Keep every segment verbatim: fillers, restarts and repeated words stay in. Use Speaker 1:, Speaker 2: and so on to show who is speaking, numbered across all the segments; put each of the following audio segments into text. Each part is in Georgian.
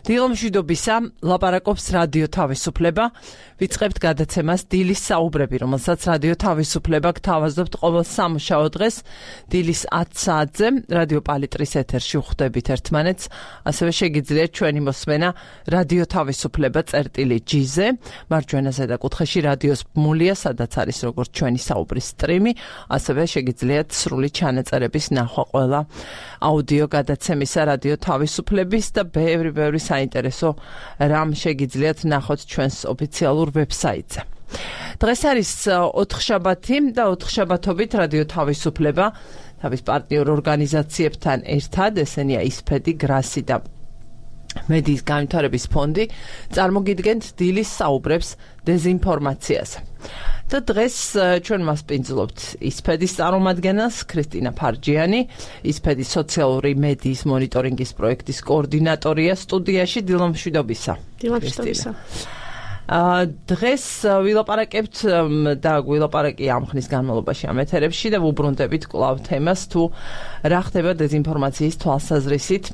Speaker 1: დილომშვიდობისა, ლაპარაკობს რადიო თავისუფლება. ვიწყებთ გადაცემას დილის საუბრები, რომელსაც რადიო თავისუფლება გთავაზობთ ყოველ სამუშაო დღეს დილის ათ საათზე რადიო პალიტრის ეთერში ვხვდებით ერთმანეთს. ასევე შეგიძლიათ ჩვენი მოსმენა რადიო თავისუფლება წერტილი ჯი-ზე, მარჯვენა ზედა კუთხეში რადიოს ბმულია, სადაც არის როგორც ჩვენი საუბრის სტრიმი, ასევე შეგიძლიათ სრული ჩანაწერების ნახვა ყველა აუდიო გადაცემისა რადიო თავისუფლების და ბევრი ბევრი საინტერესო რამ შეგიძლიათ ნახოთ ჩვენს ოფიციალურ ვებსაიტზე. დღეს არის ოთხშაბათი და ოთხშაბათობით რადიო თავისუფლება თავის პარტნიორ ორგანიზაციებთან ერთად, ესენია ისფედი, გრასი და მედიის განვითარების ფონდი, წარმოგიდგენთ დილის საუბრებს დეზინფორმაციაზე. და დღეს ჩვენ მასპინძლობთ ისფედის წარმომადგენელს ქრისტინა ფარჯიანი, ისფედის სოციალური მედიის მონიტორინგის პროექტის კოორდინატორია სტუდიაში. დილომშვიდობისა.
Speaker 2: დილომშვიდობისა.
Speaker 1: დღეს ვილაპარაკებთ და ვილაპარაკი ამ ხნის განმავლობაში ამ ეთერებში და ვუბრუნდებით კვლავ თემას, თუ რა ხდება დეზინფორმაციის თვალსაზრისით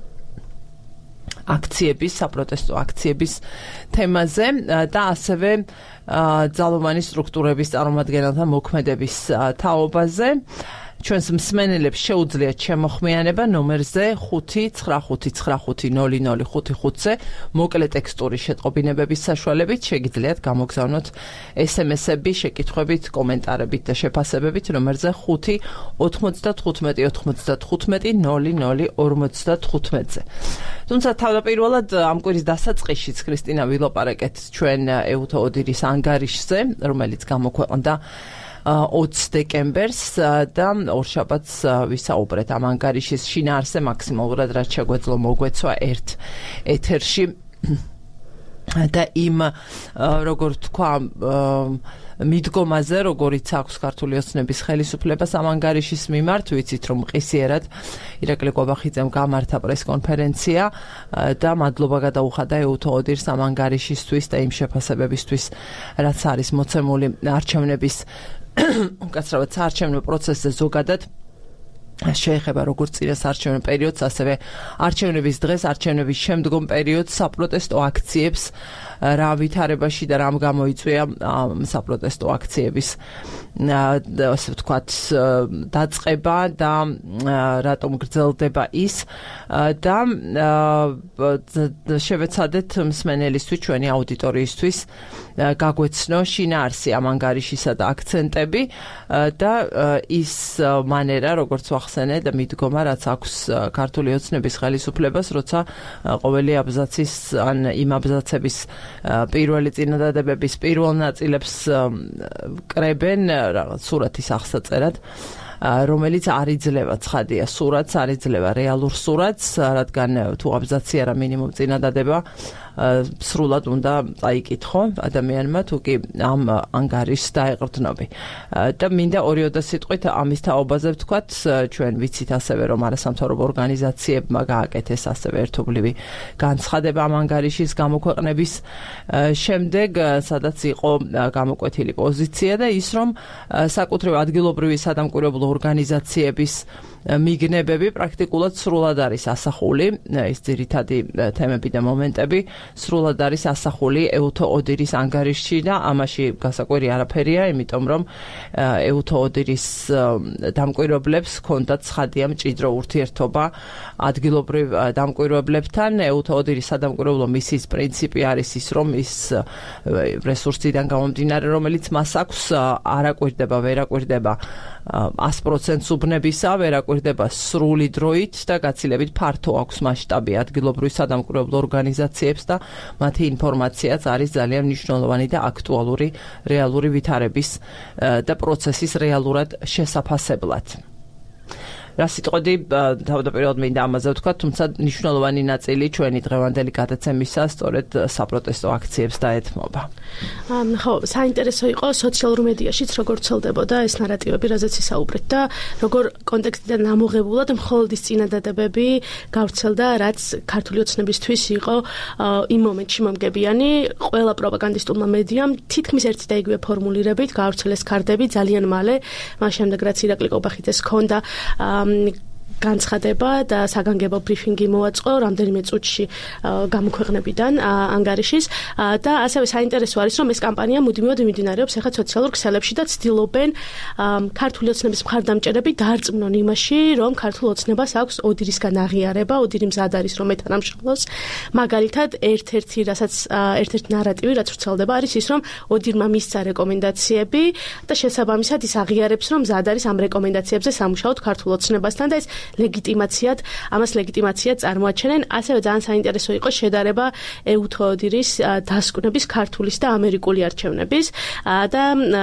Speaker 1: აქციების, საპროტესტო აქციების თემაზე და ასევე ძალოვანი სტრუქტურების წარმომადგენელთა მოქმედების თაობაზე. ჩვენს მსმენელებს შეუძლიათ შემოხმიანება ნომერზე ხუთი ცხრა ხუთი ცხრა ხუთი ნული ნული ხუთი ხუთზე მოკლე ტექსტური შეტყობინებების საშუალებით შეგიძლიათ გამოგზავნოთ ესემესები, შეკითხვებით, კომენტარებით და შეფასებებით ნომერზე ხუთი ოთხმოცდათხუთმეტი ოთხმოცდათხუთმეტი ნული ნული ორმოცდათხუთმეტზე. თუმცა თავდაპირველად ამ კვირის დასაწყისშიც ქრისტინა ვილაპარაკეთ ჩვენ ეუთო ოდირის ანგარიშზე, რომელიც გამოქვეყნდა ოცი დეკემბერს და ორშაბათს ვისაუბრეთ ამ ანგარიშის შინაარსზე, მაქსიმალურად რაც შეგვეძლო მოგვეცვა ერთ ეთერში და იმ როგორ თქვა მიდგომაზე, როგორიც აქვს ქართული ოცნების ხელისუფლებას ამ ანგარიშის მიმართ. ვიცით, რომ მყისიერად ირაკლი კვაბახიძემ გამართა პრესკონფერენცია და მადლობა გადაუხადა ეუთო ოდირს ამ ანგარიშისთვის და იმ შეფასებებისთვის, რაც არის მოცემული არჩევნების უკაცრავად საარჩევნო პროცესზე ზოგადად. შეეხება როგორც წინას არჩევნო პერიოდს, ასევე არჩევნების დღეს, არჩევნების შემდგომ პერიოდს, საპროტესტო აქციებს, რა ვითარებაში და რამ გამოიწვია საპროტესტო აქციების ასე ვთქვათ დაწყება და რატომ გრძელდება ის და შევეცადეთ მსმენელისთვის, ჩვენი აუდიტორიისთვის გაგვეცნო შინაარსი ამ ანგარიშისა და აქცენტები და ის მანერა, როგორც ვახსენე და მიდგომა, რაც აქვს ქართული ოცნების ხელისუფლებას, როცა ყოველი აბზაცის ან იმ აბზაცების პირველი წინადადებების პირველ ნაწილებს კრებენ რაღაც სურათის აღსაწერად, რომელიც არ იძლევა ცხადია სურათს, არ იძლევა რეალურ სურათს, რადგან თუ აბზაცი არა მინიმუმ წინადადება სრულად უნდა წაიკითხო ადამიანმა, თუ კი ამ ანგარიშს დაეყრდნობი. და მინდა ორიოდე სიტყვით ამის თაობაზე ვთქვათ, ჩვენ ვიცით ასევე, რომ არასამთავრობო ორგანიზაციებმა გააკეთეს ასევე ერთობლივი განცხადება ამ ანგარიშის გამოქვეყნების შემდეგ, სადაც იყო გამოკვეთილი პოზიცია და ის, რომ საკუთრივ ადგილობრივი სადამკვირვებლო ორგანიზაციების მიგნებები პრაქტიკულად სრულად არის ასახული, ეს ძირითადი თემები და მომენტები სრულად არის ასახული ეუთო ოდირის ანგარიშში და ამაში გასაკვირი არაფერია, იმიტომ რომ ეუთო ოდირის დამკვირვებლებს ჰქონდათ ცხადია მჭიდრო ურთიერთობა ადგილობრივ დამკვირვებლებთან. ეუთო ოდირის სადამკვირვებლო მისიის პრინციპი არის ის, რომ ის რესურსიდან გამომდინარე, რომელიც მას აქვს, არ აკვირდება, ვერ აკვირდება ას პროცენტს უბნებისა, ვერ აკვირდება სრული დროით და გაცილებით ფართო აქვს მასშტაბი ადგილობრივი სადამკვირვებლო ორგანიზაციებს და მათი ინფორმაციაც არის ძალიან მნიშვნელოვანი და აქტუალური რეალური ვითარების და პროცესის რეალურად შესაფასებლად. რა სიტყვები თავდაპირველად მინდა ამაზე ვთქვა, თუმცა მნიშვნელოვანი ნაწილი ჩვენი დღევანდელი გადაცემისა სწორედ საპროტესტო აქციებს დაეთმობა.
Speaker 2: ხო, საინტერესო იყო სოციალურ მედიაშიც როგორ ვრცელდებოდა ეს ნარატივები, რაზეც ისაუბრეთ და როგორ კონტექსტიდან ამოღებულად მხოლოდ ის წინადადებები გავრცელდა, რაც ქართული ოცნებისთვის იყო იმ მომენტში მომგებიანი. ყველა პროპაგანდისტულმა მედიამ თითქმის ერთი და იგივე ფორმულირებით გავრცელეს ქარდები ძალიან მალე, მას შემდეგ რაც ირაკლი კვაბახიძეს ჰქონდა განცხადება და საგანგებო ბრიფინგი მოაწყო რამდენიმე წუთში გამოქვეყნებიდან ანგარიშის და ასევე საინტერესო არის რომ ეს კამპანია მუდმივად მიმდინარეობს ახლა სოციალურ ქსელებში და ცდილობენ ქართული ოცნების მხარდამჭერები დაარწმუნონ იმაში რომ ქართულ ოცნებას აქვს ოდირისგან აღიარება, ოდირი მზად არის რომ ეთანამშრომლოს. მაგალითად ერთ-ერთი რასაც ერთ-ერთი ნარატივი რაც ვრცელდება არის ის რომ ოდირმა მისცა რეკომენდაციები და შესაბამისად ის აღიარებს რომ მზად არის ამ რეკომენდაციებზე სამუშაოდ ქართულ ოცნებასთან და ეს ლეგიტიმაციად ამას ლეგიტიმაციად წარმოაჩენენ. ასევე ძალიან საინტერესო იყო შედარება ეუთოდირის დასკვნების ქართულის და ამერიკული არჩევნების და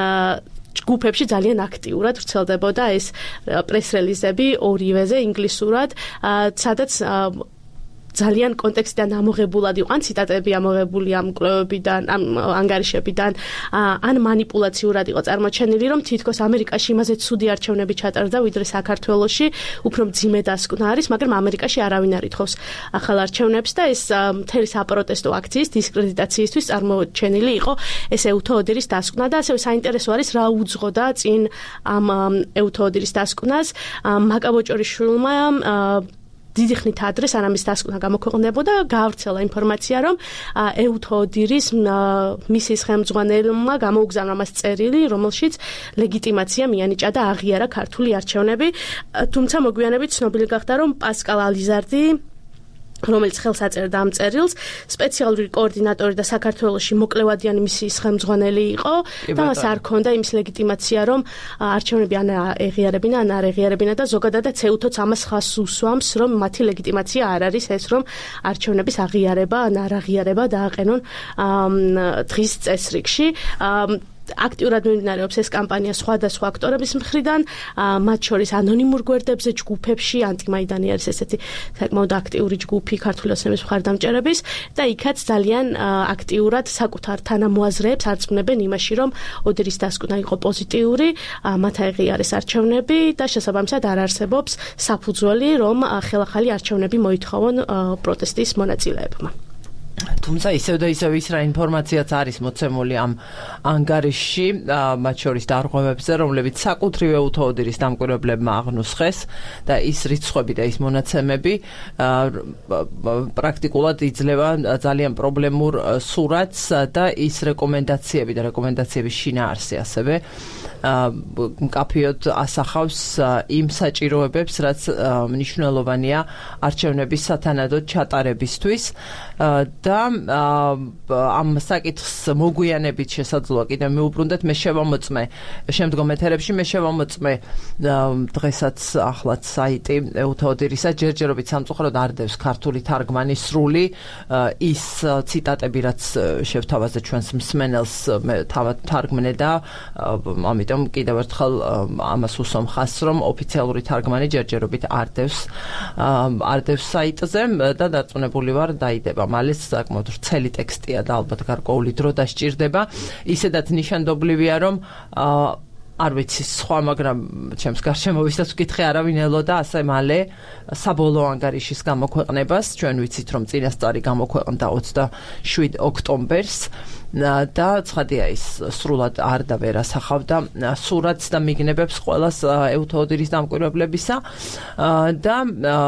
Speaker 2: ჯგუფებში ძალიან აქტიურად ვრცელდებოდა ეს პრეს-რელიზები ორივეზე ინგლისურად, სადაც ძალიან კონტექსტიდან ამოღებულად იყო, ან ციტატები ამოღებული ამ კვლევებიდან, ამ ანგარიშებიდან, ან манипуляციურად იყო წარმოჩენილი, რომ თითქოს ამერიკაში იმაზე ცუდი არჩევნები ჩატარდა, ვიდრე საქართველოში, უფრო მძიმე დასკვნა არის, მაგრამ ამერიკაში არავინ არ ითხოვს ახალ არჩევნებს და ეს მთელი საპროტესტო აქციის დისკრედიტაციისთვის წარმოჩენილი იყო ეს ეუთოდირის დასკვნა და ასევე საინტერესო არის რა უძღოდა წინ ამ ეუთოდირის დასკვნას მაკაბოჭორიშვილმა დიდი ხნით ადრე სანამ ის დასკვნა გამოქვეყნდებოდა გავრცელა ინფორმაცია რომ ეუთოდირის მისის ხელმძღვანელმა გამოუგზავნა მას წერილი რომელშიც ლეგიტიმაცია მიანიჭა და აღიარა ქართული არჩევნები თუმცა მოგვიანებით ცნობილი გახდა რომ პასკალ ალიზარდი რომელიც ხელს აწერდა ამ წერილს სპეციალური კოორდინატორი და საქართველოში მოკლევადიანი მისიის ხელმძღვანელი იყო და მას არ ჰქონდა იმის ლეგიტიმაცია რომ არჩევნები ან ეღიარებინა ან არ ეღიარებინა და ზოგადადაც ეუთოც ამას ხაზს უსვამს რომ მათი ლეგიტიმაცია არ არის ეს რომ არჩევნების აღიარება ან არ აღიარება დააყენონ დღის წესრიგში აქტიურად მიმდინარეობს ეს კამპანია სხვადასხვა აქტორების მხრიდან, მათ შორის ანონიმურ გვერდებზე, ჯგუფებში, ანტიმაიდანი არის ესეთი საკმაოდ აქტიური ჯგუფი ქართული ოცნების მხარდამჭერების და იქაც ძალიან აქტიურად საკუთარ თანამოაზრეებს არწმუნებენ იმაში, რომ ოდირის დასკვნა იყო პოზიტიური, მათ აიღიარეს არჩევნები და შესაბამისად არ არსებობს საფუძველი, რომ ხელახალი არჩევნები მოითხოვონ პროტესტის მონაწილეებმა.
Speaker 1: თუმცა ისევ და ისევ ის რა ინფორმაციაც არის მოცემული ამ ანგარიშში, მათ შორის დარღვევებზე, რომლებიც საკუთრივ ეუთოდირის დამკვირვებლებმა აღნუსხეს და ის რიცხვები და ის მონაცემები პრაქტიკულად იძლევა ძალიან პრობლემურ სურათს და ის რეკომენდაციები და რეკომენდაციების შინაარსი ასევე მკაფიოდ ასახავს იმ საჭიროებებს, რაც მნიშვნელოვანია არჩევნების სათანადოდ ჩატარებისთვის და ამ საკითხს მოგვიანებით შესაძლოა კიდევ მივუბრუნდეთ მე შევამოწმე შემდგომ ეთერებში მე შევამოწმე დღესაც ახლაც საიტი ეუთოდირისა ჯერჯერობით სამწუხაროდ არ დევს ქართული თარგმანი სრული ის ციტატები რაც შევთავაზე ჩვენს მსმენელს მე თავად თარგმნე და ამიტომ კიდევ ერთხელ ამას უსვამ ხაზს რომ ოფიციალური თარგმანი ჯერჯერობით არ დევს არ დევს საიტზე და დარწმუნებული ვარ დაიდება მალე საკმაოდ ვრცელი ტექსტია და ალბათ გარკვეული დრო დასჭირდება. ისედაც ნიშანდობლივია რომ არ ვიცი სხვა, მაგრამ ჩემს გარშემო ვისაც ვკითხე არავინ ელოდა ასე მალე საბოლოო ანგარიშის გამოქვეყნებას. ჩვენ ვიცით რომ წინასწარი გამოქვეყნდა ოცდაშვიდ ოქტომბერს და ცხადია ის სრულად არ და ვერ ასახავდა სურათს და მიგნებებს ყველას ეუთოდირის დამკვირვებლებისა და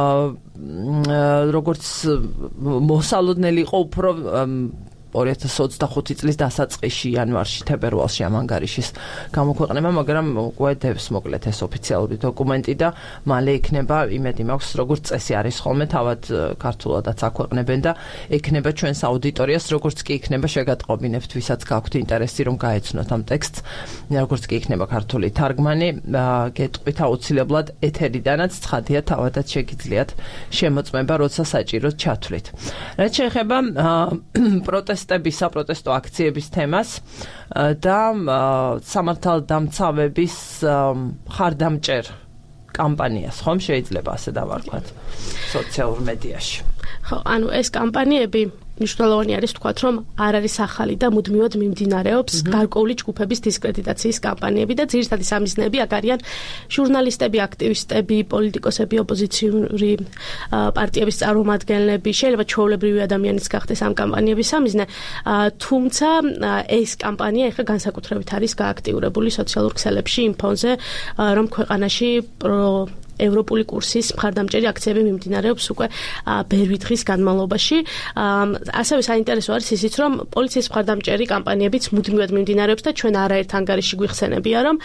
Speaker 1: როგორც მოსალოდნელი იყო უფრო ორი ათას ოცდახუთი წლის დასაწყისში იანვარში თებერვალში ამ ანგარიშის გამოქვეყნება, მაგრამ უკვე დევს მოკლედ ეს ოფიციალური დოკუმენტი და მალე იქნება იმედი მაქვს როგორც წესი არის ხოლმე თავად ქართულადაც აქვეყნებენ და ექნება ჩვენს აუდიტორიას როგორც კი იქნება შეგატყობინებთ ვისაც გაქვთ ინტერესი რომ გაეცნოთ ამ ტექსტს როგორც კი იქნება ქართული თარგმანი გეტყვით აუცილებლად ეთერიდანაც ცხადია თავადაც შეგიძლიათ შემოწმება როცა საჭიროდ ჩათვლით. რაც შეეხება პროტესტ საპროტესტო აქციების თემას და სამართალდამცავების მხარდამჭერ კამპანიას, ხომ შეიძლება ასე დავარქვათ სოციალურ მედიაში.
Speaker 2: ხო, ანუ ეს კამპანიები მნიშვნელოვანი არის თქვათ, რომ არ არის ახალი და მუდმივად მიმდინარეობს გარკვეული ჯგუფების დისკრედიტაციის კამპანიები და ძირითადი სამიზნეები აქ არიან ჟურნალისტები, აქტივისტები, პოლიტიკოსები, ოპოზიციური პარტიების წარმომადგენლები, შეიძლება ჩვეულებრივი ადამიანიც გახდეს ამ კამპანიების სამიზნე, თუმცა ეს კამპანია ახლა განსაკუთრებით არის გააქტიურებული სოციალურ ქსელებში იმ ფონზე, რომ ქვეყანაში პრო ევროპული კურსის მხარდამჭერი აქციები მიმდინარეობს უკვე ბევრი დღის განმავლობაში. ასევე საინტერესო არის ისიც, რომ პოლიციის მხარდამჭერი კამპანიებიც მუდმივად მიმდინარეობს და ჩვენ არაერთ ანგარიში გვიხსენებია, რომ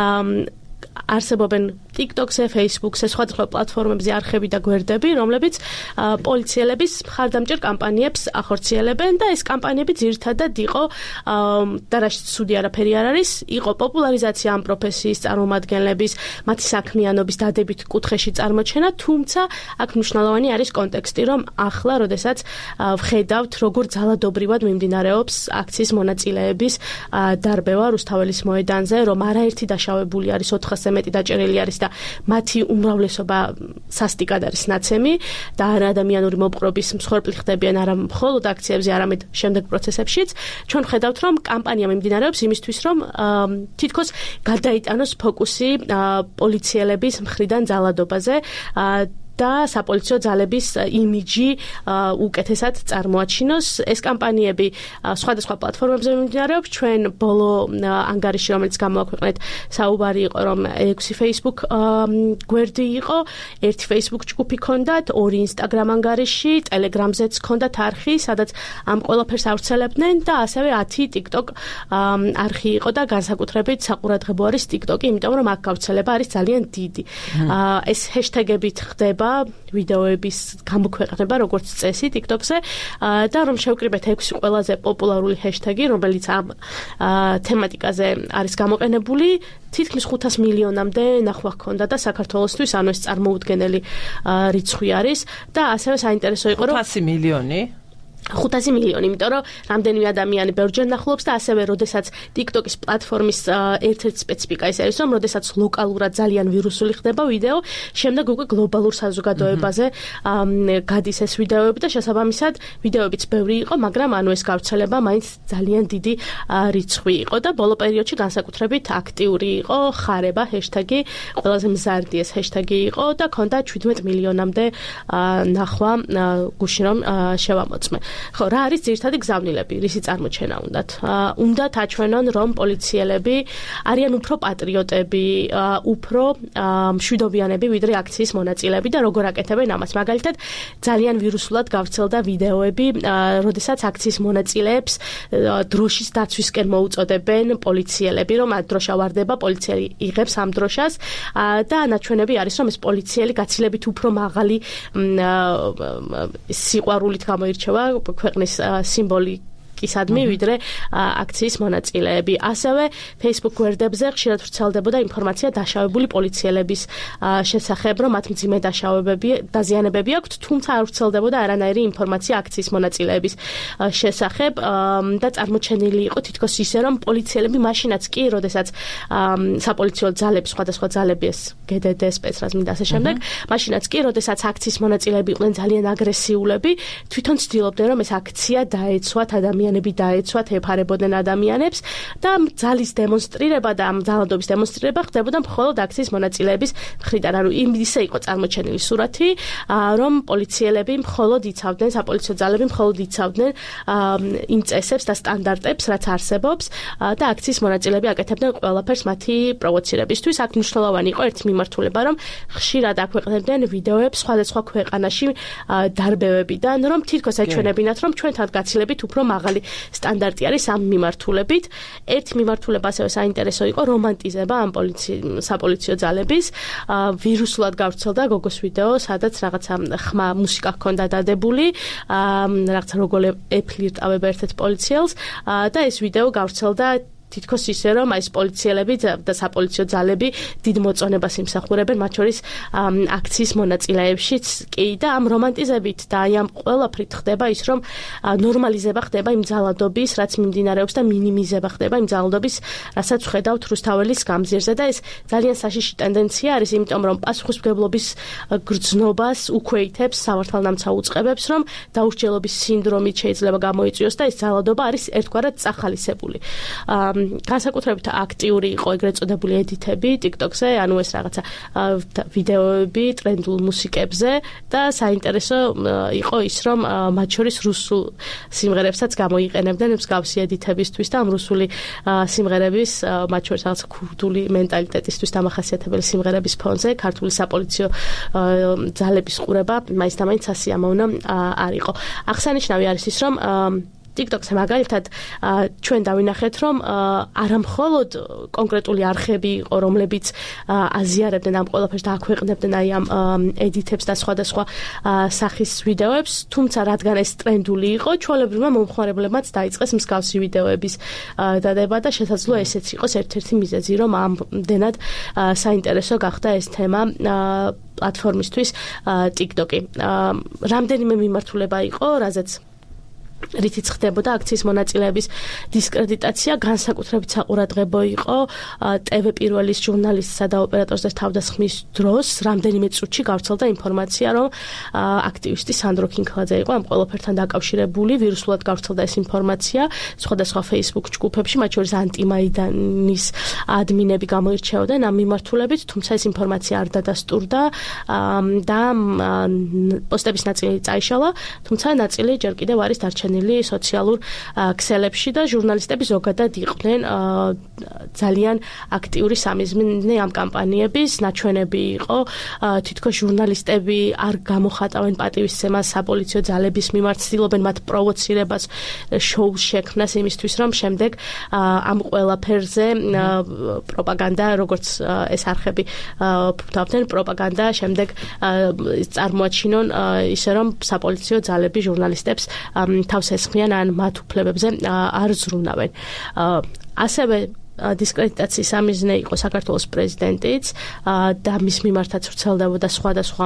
Speaker 2: არსებობენ TikTok-ზე, Facebook-ზე, სხვადასხვა პლატფორმებზე არხები და გვერდები, რომლებიც პოლიციელების მხარდამჭერ კამპანიებს ახორციელებენ და ეს კამპანიები ძირითადად იყო და რაშიც ცუდი არაფერი არ არის, იყო პოპულარიზაცია ამ პროფესიის წარმომადგენლების, მათი საქმიანობის დადებით კუთხეში წარმოჩენა, თუმცა აქ მნიშვნელოვანი არის კონტექსტი, რომ ახლა, როდესაც ვხედავთ, როგორ ძალადობრივად მიმდინარეობს აქციის მონაწილეების დარბევა რუსთაველის მოედანზე, რომ არაერთი დაშავებული არის, ოთხასზე მეტი დაჭერილი არის და მათი უმრავლესობა სასტიკად არის ნაცემი და არა ადამიანური მოპყრობის მსხვერპლი ხდებიან არა მხოლოდ აქციებზე, არამედ შემდეგ პროცესებშიც. ჩვენ ხედავთ, რომ კამპანია მიმდინარეობს იმისთვის, რომ თითქოს გადაიტანოს ფოკუსი პოლიციელების მხრიდან ძალადობაზე და საპოლიციო ძალების იმიჯი უკეთესად წარმოაჩინოს. ეს კამპანიები სხვადასხვა პლატფორმებზე მიმდინარეობს. ჩვენ ბოლო ანგარიში, რომელიც გამოაქვეყნეთ, საუბარი იყო, რომ ექვსი Facebook გვერდი იყო, ერთი Facebook ჯგუფი ჰქონდათ, ორი Instagram ანგარიში, Telegram-ზეც ჰქონდათ არხი, სადაც ამ ყველაფერს ავრცელებდნენ და ასევე ათი TikTok არხი იყო და განსაკუთრებით საყურადღებო არის TikTok-ი, იმიტომ რომ აქ გავრცელება არის ძალიან დიდი. ეს ჰეშტეგებით ხდება ვიდეოების გამოქვეყნება როგორც წესი TikTok-ზე და რომ შევკრიბეთ ექვსი ყველაზე პოპულარული ჰეშტეგი, რომელიც ამ თემატიკაზე არის გამოყენებული, თითქმის ხუთას მილიონამდე ნახვა ჰქონდა და საქართველოსთვის ანუ ეს წარმოუდგენელი რიცხვი არის და ასევე საინტერესო იყო რომ
Speaker 1: ხუთასი მილიონი
Speaker 2: ხუთასი მილიონი, იმიტომ რომ რამდენიმე ადამიანი ბევრჯერ ნახულობს და ასევე როდესაც TikTok-ის პლატფორმის ერთ-ერთი სპეციფიკა ის არის, რომ როდესაც ლოკალურად ძალიან ვირუსული ხდება ვიდეო, შემდეგ უკვე გლობალურ საზოგადოებაზე გადის ეს ვიდეოები და შესაბამისად ვიდეოებიც ბევრი იყო, მაგრამ ანუ ეს გავრცელება მაინც ძალიან დიდი რიცხვი იყო და ბოლო პერიოდში განსაკუთრებით აქტიური იყო ხარება ჰეშტეგი, ყველაზე მზარდი ეს ჰეშტეგი იყო და ქონდა შვიდმეტ მილიონამდე ნახვა გუშინ რომ შევამოწმე. ხო, რა არის ძირითადი გზავნილები, რისი წარმოჩენა უნდათ? უნდათ აჩვენონ, რომ პოლიციელები არიან უფრო პატრიოტები, უფრო მშვიდობიანები, ვიდრე აქციის მონაწილეები და როგორ აკეთებენ ამას. მაგალითად, ძალიან ვირუსულად გავრცელდა ვიდეოები, როდესაც აქციის მონაწილეებს დროშის დაცვისკენ მოუწოდებენ პოლიციელები, რომ ამ დროშა ვარდება, პოლიციელი იღებს ამ დროშას და ნაჩვენები არის, რომ ეს პოლიციელი გაცილებით უფრო მაღალი სიყვარულით გამოირჩევა ქვეყნის სიმბოლი ისადმი ვიდრე აქციის მონაწილეები. ასევე Facebook გვერდებზე ხშირად ვრცელდებოდა ინფორმაცია დაშავებული პოლიციელების შესახებ, რომ მათ მძიმე დაშავებები, დაზიანებები აქვთ, თუმცა არ ვრცელდებოდა არანაირი ინფორმაცია აქციის მონაწილეების შესახებ და წარმოჩენილი იყო თითქოს ისე, რომ პოლიციელები მაშინაც კი, როდესაც საპოლიციო ძალები, სხვადასხვა ძალები ეს გდდ, სპეცრაზმი და ასე შემდეგ, მაშინაც კი, როდესაც აქციის მონაწილეები იყვნენ ძალიან აგრესიულები, თვითონ ცდილობდნენ, რომ ეს აქცია დაეცვათ ადამიანებს დაეცვათ, ეფარებოდნენ ადამიანებს და ძალის დემონსტრირება და ამ ძალადობის დემონსტრირება ხდებოდა მხოლოდ აქციის მონაწილეების მხრიდან. ანუ იმისე იყო წარმოჩენილი სურათი, რომ პოლიციელები მხოლოდ იცავდნენ, საპოლიციო ძალები მხოლოდ იცავდნენ იმ წესებს და სტანდარტებს, რაც არსებობს და აქციის მონაწილეები აკეთებდნენ ყველაფერს მათი პროვოცირებისთვის. აქ მნიშვნელოვანი იყო ერთი მიმართულება, რომ ხშირად აქვეყნებდნენ ვიდეოებს სხვადასხვა ქვეყანაში დარბევებიდან, რომ თითქოს ეჩვენებინათ, რომ ჩვენთან გაცილებით უფრო მაღალი სტანდარტი არის ამ მიმართულებით. ერთი მიმართულება ასევე საინტერესო იყო რომანტიზება ამ საპოლიციო ძალების. ვირუსულად გავრცელდა გოგოს ვიდეო, სადაც რაღაცა ხმა მუსიკა ჰქონდა დადებული, რაღაცა როგორ ეფლირტავება ერთ-ერთ პოლიციელს და ეს ვიდეო გავრცელდა თითქოს ისე, რომ ეს პოლიციელები და საპოლიციო ძალები დიდ მოწონებას იმსახურებენ, მათ შორის აქციის მონაწილეებშიც კი და ამ რომანტიზებით და აი ამ ყველაფრით ხდება ის, რომ ნორმალიზება ხდება იმ ძალადობის, რაც მიმდინარეობს და მინიმიზება ხდება იმ ძალადობის, რასაც ვხედავთ რუსთაველის გამზირზე და ეს ძალიან საშიში ტენდენცია არის, იმიტომ რომ პასუხისმგებლობის გრძნობას უქვეითებს სამართალდამცავ უწყებებს, რომ დაუსჯელობის სინდრომით შეიძლება გამოიწვიოს და ეს ძალადობა არის ერთგვარად წახალისებული. განსაკუთრებით აქტიური იყო ეგრეთ წოდებული ედიტები TikTok-ზე, ანუ ეს რაღაცა ვიდეოები ტრენდულ მუსიკებზე და საინტერესო იყო ის, რომ მათ შორის რუსულ სიმღერებსაც გამოიყენებდნენ მსგავსი ედიტებისთვის და ამ რუსული სიმღერების მათ შორის რაღაც ქურდული მენტალიტეტისთვის დამახასიათებელი სიმღერების ფონზე ქართული საპოლიციო ძალების ყურება მაინც და მაინც სასიამოვნო არ იყო. აღსანიშნავი არის ის, რომ TikTok-ზე მაგალითად ჩვენ დავინახეთ, რომ არა მხოლოდ კონკრეტული არხები იყო, რომლებიც აზიარებდნენ ამ ყველაფერს და აქვეყნებდნენ აი ამ ედიტებს და სხვადასხვა სახის ვიდეოებს, თუმცა რადგან ეს ტრენდული იყო, ჩვეულებრივმა მომხმარებლებმაც დაიწყეს მსგავსი ვიდეოების დადება და შესაძლოა ესეც იყოს ერთ-ერთი მიზეზი, რომ ამდენად საინტერესო გახდა ეს თემა პლატფორმისთვის TikTok-ი. რამდენიმე მიმართულება იყო, რაზეც რითიც ხდებოდა აქციის მონაწილეების დისკრედიტაცია, განსაკუთრებით საყურადღებო იყო ტევ პირველის ჟურნალისტსა და ოპერატორზე თავდასხმის დროს რამდენიმე წუთში გავრცელდა ინფორმაცია, რომ აქტივისტი სანდრო ქინქლაძე იყო ამ ყველაფერთან დაკავშირებული, ვირუსულად გავრცელდა ეს ინფორმაცია სხვადასხვა Facebook ჯგუფებში, მათ შორის ანტიმაიდანის ადმინები გამოირჩეოდნენ ამ მიმართულებით, თუმცა ეს ინფორმაცია არ დადასტურდა და პოსტების ნაწილი წაიშალა, თუმცა ნაწილი ჯერ კიდევ არის დარჩენილი სოციალურ ქსელებში და ჟურნალისტები ზოგადად იყვნენ ძალიან აქტიური სამიზნე ამ კამპანიების, ნაჩვენები იყო თითქოს ჟურნალისტები არ გამოხატავენ პატივისცემას საპოლიციო ძალების მიმართ, ცდილობენ მათ პროვოცირებას, შოუს შექმნას იმისთვის, რომ შემდეგ ამ ყველაფერზე პროპაგანდა, როგორც ეს არხები ფუთავდნენ, პროპაგანდა შემდეგ წარმოაჩინონ ისე, რომ საპოლიციო ძალები ჟურნალისტებს თავს ესხმიან ან მათ უფლებებზე არ ზრუნავენ. ასევე დისკრედიტაციის სამიზნე იყო საქართველოს პრეზიდენტიც და მის მიმართაც ვრცელდებოდა სხვადასხვა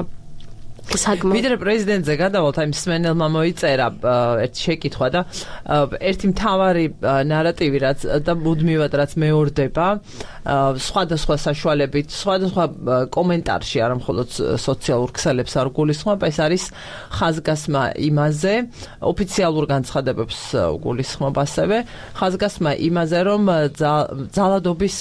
Speaker 1: ვიდრე პრეზიდენტზე გადავალთ, აი მსმენელმა მოიწერა ერთი შეკითხვა და ერთი მთავარი ნარატივი რაც და მუდმივად რაც მეორდება სხვადასხვა საშუალებით, სხვადასხვა კომენტარში, არა მხოლოდ სოციალურ ქსელებს არ გულისხმობ, ეს არის ხაზგასმა იმაზე, ოფიციალურ განცხადებებს გულისხმობ ასევე, ხაზგასმა იმაზე, რომ ძალადობის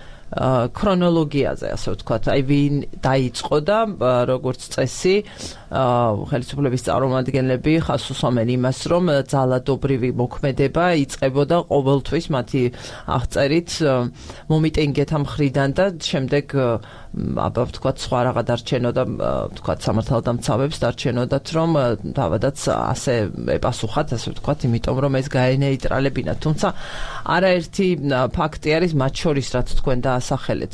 Speaker 1: ქრონოლოგიაზე, ასე ვთქვათ, აი ვინ დაიწყო და როგორც წესი ხელისუფლების წარმომადგენლები ხაზს უსვამენ იმას, რომ ძალადობრივი მოქმედება იწყებოდა ყოველთვის მათი აღწერით მომიტინგეთა მხრიდან და შემდეგ აბა ვთქვათ სხვა რაღა დარჩენოდა, ვთქვათ სამართალდამცავებს დარჩენოდათ, რომ თავადაც ასე ეპასუხათ, ასე ვთქვათ, იმიტომ რომ ეს გაენეიტრალებინა. თუმცა არაერთი ფაქტი არის მათ შორის, რაც თქვენ დაასახელეთ.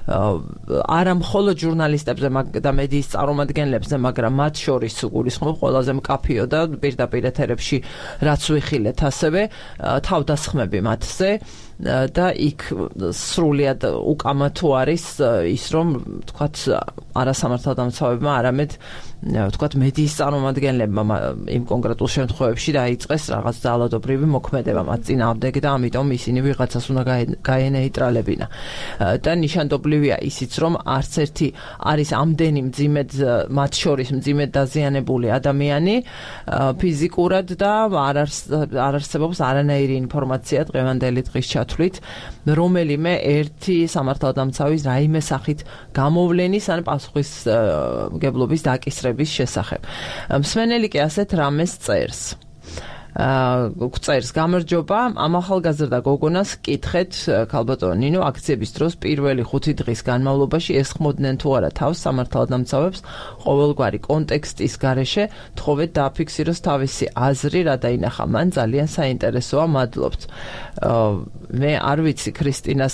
Speaker 1: არა მხოლოდ ჟურნალისტებზე და მედიის წარმომადგენლებზე, მაგრამ მათ შორის გულისხმობ ყველაზე მკაფიო და პირდაპირ ეთერებში რაც ვიხილეთ, ასევე თავდასხმები მათზე და იქ სრულიად უკამათო არის ის, რომ ვთქვათ არასამართალდამცავებმა, არამედ ვთქვათ მედიის წარმომადგენლებმა იმ კონკრეტულ შემთხვევებში დაიწყეს რაღაც ძალადობრივი მოქმედება მათ წინააღმდეგ და ამიტომ ისინი ვიღაცას უნდა გაენეიტრალებინა. და ნიშანდობლივია ისიც, რომ არც ერთი არის ამდენი მძიმედ მათ შორის მძიმედ დაზიანებული ადამიანი ფიზიკურად და არ არსებობს არანაირი ინფორმაცია დღევანდელი დღის ჩათვლით, რომელიმე ერთი სამართალდამცავის რაიმე სახით გამოვლენის ან პასუხისმგებლობის დაკისრების შესახებ. მსმენელი კი ასეთ რამეს წერს. წერს გამარჯობა, ამ ახალგაზრდა გოგონას კითხეთ, ქალბატონო ნინო, აქციების დროს პირველი ხუთი დღის განმავლობაში ესხმოდნენ თუ არა თავს სამართალდამცავებს ყოველგვარი კონტექსტის გარეშე, თხოვეთ დააფიქსიროს თავისი აზრი, რა დაინახა მან, ძალიან საინტერესოა, მადლობთ. მე არ ვიცი ქრისტინას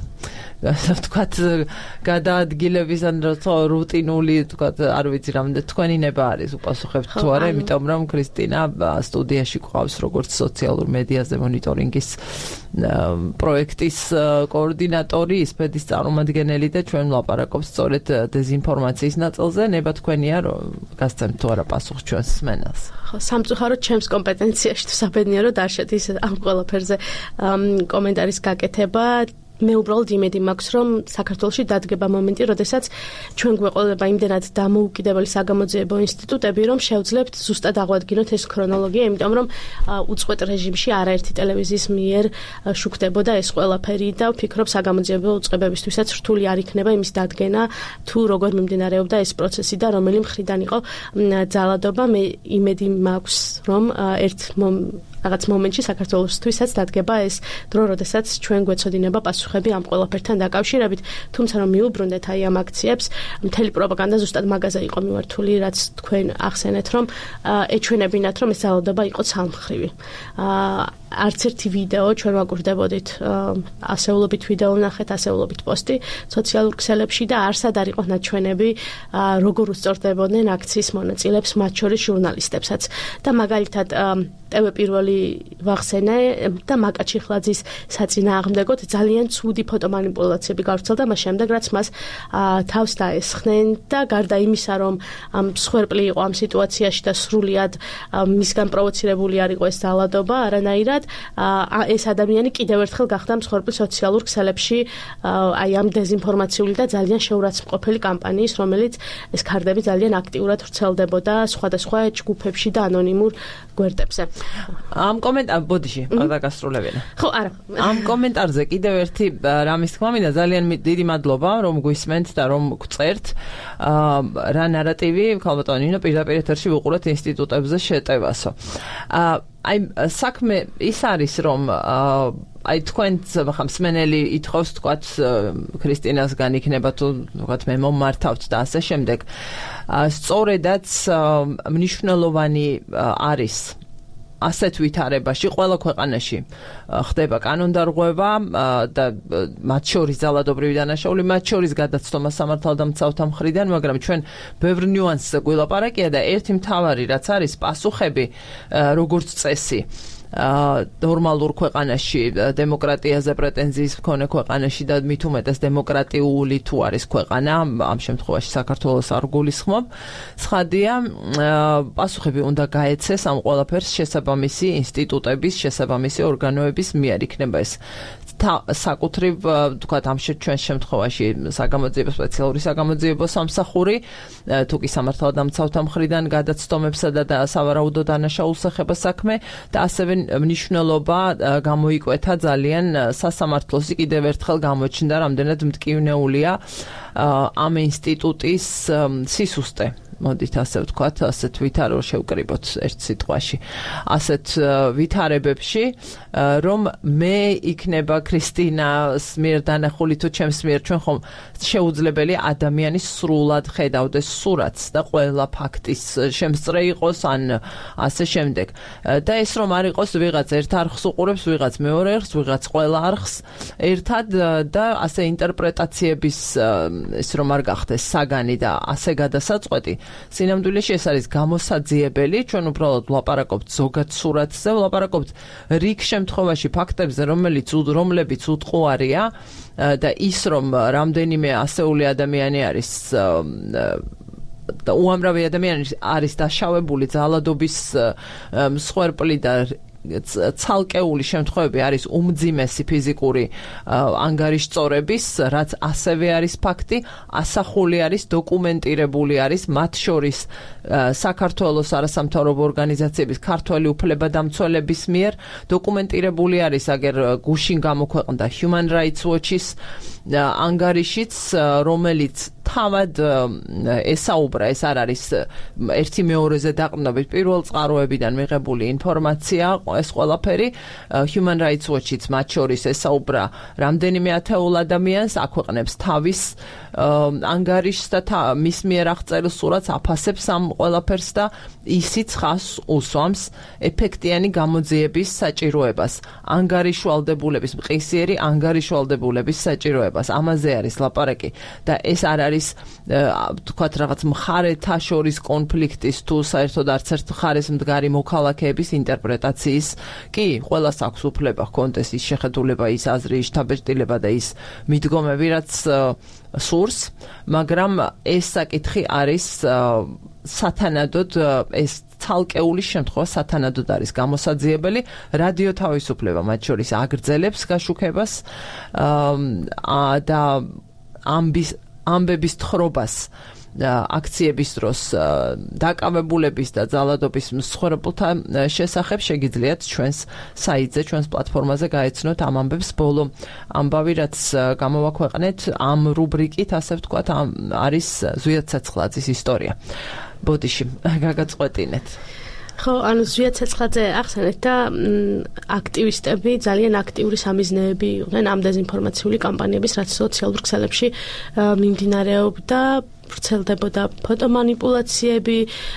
Speaker 1: ვთქვათ გადაადგილების ან რუტინული, ვთქვათ, არ ვიცი რამდენი თქვენი ნება არის უპასუხებთ თუ არა, იმიტომ რომ ქრისტინა სტუდიაში ყავს როგორც სოციალურ მედიაზე მონიტორინგის პროექტის კოორდინატორი, ისპედის წარმომადგენელი და ჩვენ ვლაპარაკობთ სწორედ დეზინფორმაციის ნაწილზე, ნება თქვენია რომ გასცემთ თუ არა პასუხს ჩვენს მსმენელს.
Speaker 2: სამწუხაროდ ჩემს კომპეტენციაში თუ საბედნიეროდ არ შედის ამ ყველაფერზე კომენტარის გაკეთება. მე უბრალოდ იმედი მაქვს, რომ საქართველოში დადგება მომენტი, როდესაც ჩვენ გვეყოლება იმდენად დამოუკიდებელი საგამოძიებო ინსტიტუტები, რომ შევძლებთ ზუსტად აღვადგინოთ ეს ქრონოლოგია, იმიტომ რომ უწყვეტ რეჟიმში არაერთი ტელევიზიის მიერ შუქდებოდა ეს ყველაფერი და ვფიქრობ საგამოძიებო უწყებებისთვისაც რთული არ იქნება იმის დადგენა, თუ როგორ მიმდინარეობდა ეს პროცესი და რომელი მხრიდან იყო ძალადობა. მე იმედი მაქვს, რომ ერთ რაღაც მომენტში საქართველოსთვისაც დადგება ეს დრო, როდესაც ჩვენ გვეცოდინება პასუხები ამ ყველაფერთან დაკავშირებით, თუმცა რომ მიუბრუნდეთ აი ამ აქციებს, მთელი პროპაგანდა ზუსტად მაგაზე იყო მიმართული, რაც თქვენ ახსენეთ, რომ ეჩვენებინათ, რომ ეს ძალადობა იყო ცალმხრივი. არც ერთი ვიდეო ჩვენ ვაკვირდებოდით, ასეულობით ვიდეო ვნახეთ, ასეულობით პოსტი სოციალურ ქსელებში და არსად არ იყო ნაჩვენები, როგორ უსწორდებოდნენ აქციის მონაწილეებს, მათ შორის ჟურნალისტებსაც. და მაგალითად ტევ პირველი ვახსენე და მაკა ჩიხლაძის საწინააღმდეგოდ ძალიან ცუდი ფოტომანიპულაციები გავრცელდა მას შემდეგ, რაც მას თავს დაესხნენ და გარდა იმისა, რომ მსხვერპლი იყო ამ სიტუაციაში და სრულიად მისგან პროვოცირებული არ იყო ეს ძალადობა, არანაირად ეს ადამიანი კიდევ ერთხელ გახდა მსხვერპლი სოციალურ ქსელებში აი ამ დეზინფორმაციული და ძალიან შეურაცხმყოფელი კამპანიის, რომელიც ეს ქარდები ძალიან აქტიურად ვრცელდებოდა სხვადასხვა ჯგუფებში და ანონიმურ გვერდებზე.
Speaker 1: ამ კომენტარ ბოდიში გადაგასრულებინა.
Speaker 2: ხო, არა.
Speaker 1: ამ კომენტარზე კიდევ ერთი რამის თქმა მინდა, ძალიან დიდი მადლობა, რომ გვისმენთ და რომ გწერთ. რა ნარატივი, ქალბატონო ნინო, პირდაპირ ეთერში ვუყურეთ ინსტიტუტებზე შეტევასო. აი საქმე ის არის, რომ აი თქვენც ხა მსმენელი ითხოვს თქვათ ქრისტინასგან იქნება თუ თქვათ მე მომართავთ და ასე შემდეგ. სწორედაც მნიშვნელოვანი არის ასეთ ვითარებაში ყველა ქვეყანაში ხდება კანონდარღვევა და მათ შორის ძალადობრივი დანაშაული, მათ შორის გადაცდომა სამართალდამცავთა მხრიდან, მაგრამ ჩვენ ბევრ ნიუანსზე გვილაპარაკია და ერთი მთავარი რაც არის პასუხები როგორც წესი ნორმალურ ქვეყანაში, დემოკრატიაზე პრეტენზიის მქონე ქვეყანაში და მით უმეტეს დემოკრატიული თუ არის ქვეყანა, ამ შემთხვევაში საქართველოს არ გულისხმობ, ცხადია, პასუხები უნდა გაეცეს ამ ყველაფერს შესაბამისი ინსტიტუტების, შესაბამისი ორგანოების მიერ. იქნება ეს საკუთრივ, თქვათ, ამ ჩვენ შემთხვევაში საგამოძიებო სპეციალური საგამოძიებო სამსახური, თუ კი სამართალდამცავთა მხრიდან გადაცდომებსა და სავარაუდო დანაშაულს ეხება საქმე და ასევე მნიშვნელობა გამოიკვეთა ძალიან სასამართლოსი კიდევ ერთხელ გამოჩნდა, რამდენად მტკივნეულია ამ ინსტიტუტის სისუსტე. მოდით ასე ვთქვათ, ასეთ ვითარო შევკრიბოთ ერთ სიტყვაში. ასეთ ვითარებებში, რომ მე იქნება ქრისტინას მიერ დანახული თუ ჩემს მიერ, ჩვენ ხომ შეუძლებელი ადამიანის სრულად ხედავდეს სურათს და ყველა ფაქტის შემსწრე იყოს ან ასე შემდეგ. და ეს რომ არ იყოს ვიღაც ერთ არხს უყურებს, ვიღაც მეორე არხს, ვიღაც ყველა არხს ერთად და ასე ინტერპრეტაციების ეს რომ არ გახდეს საგანი და ასე გადასაწყვეტი. სინამდვილეში ეს არის გამოსაძიებელი, ჩვენ უბრალოდ ვლაპარაკობთ ზოგად სურათზე, ვლაპარაკობთ რიგ შემთხვევაში ფაქტებზე, რომელიც რომლებიც უტყუარია და ის რომ რამდენიმე ასეული ადამიანი არის და უამრავი ადამიანი არის დაშავებული ძალადობის მსხვერპლი და ცალკეული შემთხვევები არის უმძიმესი ფიზიკური ანგარიშწორების, რაც ასევე არის ფაქტი, ასახული არის, დოკუმენტირებული არის, მათ შორის საქართველოს არასამთავრობო ორგანიზაციების ქართველი უფლებადამცველების მიერ, დოკუმენტირებული არის, აგერ გუშინ გამოქვეყნდა Human Rights Watch-ის ანგარიშიც, რომელიც თავად ესაუბრა, ეს არ არის ერთი მეორეზე დაყრდნობით პირველ წყაროებიდან მიღებული ინფორმაცია, ეს ყველაფერი Human Rights Watch-იც მათ შორის ესაუბრა რამდენიმე ათეულ ადამიანს, აქვეყნებს თავის ანგარიშს და მის მიერ აღწერილ სურათს აფასებს ამ ყველაფერს და ისიც ხას უსვამს ეფექტიანი გამოძიების საჭიროებას, ანგარიშვალდებულების, მყისიერი ანგარიშვალდებულების საჭიროებას. ამაზე არის ლაპარაკი და ეს არ არის თქვათ რაღაც მხარეთა შორის კონფლიქტის თუ საერთოდ არც ერთ მხარეს მდგარი მოქალაქეების ინტერპრეტაციის. კი, ყველას აქვს უფლება ჰქონდეს ის შეხედულება, ის აზრი, ის შთაბეჭდილება და ის მიდგომები, რაც სურს, მაგრამ ეს საკითხი არის სათანადოდ ეს ცალკეული შემთხვევა სათანადოდ არის გამოსაძიებელი, რადიო თავისუფლება მათ შორის აგრძელებს გაშუქებას და ამბის ამბების თხრობას აქციების დროს დაკავებულების და ძალადობის მსხვერპლთა შესახებ შეგიძლიათ ჩვენს საიტზე, ჩვენს პლატფორმაზე გაეცნოთ ამ ამბებს. ბოლო ამბავი, რაც გამოვაქვეყნეთ ამ რუბრიკით, ასე ვთქვათ, არის ზვიად ცეცხლაძის ისტორია. ბოდიში, გაგაწყვეტინეთ.
Speaker 2: ხო, ანუ ზვიად ცეცხლაძე ახსენეთ და აქტივისტები ძალიან აქტიური სამიზნეები იყვნენ ამ დეზინფორმაციული კამპანიების, რაც სოციალურ ქსელებში მიმდინარეობდა, ვრცელდებოდა ფოტომანიპულაციები,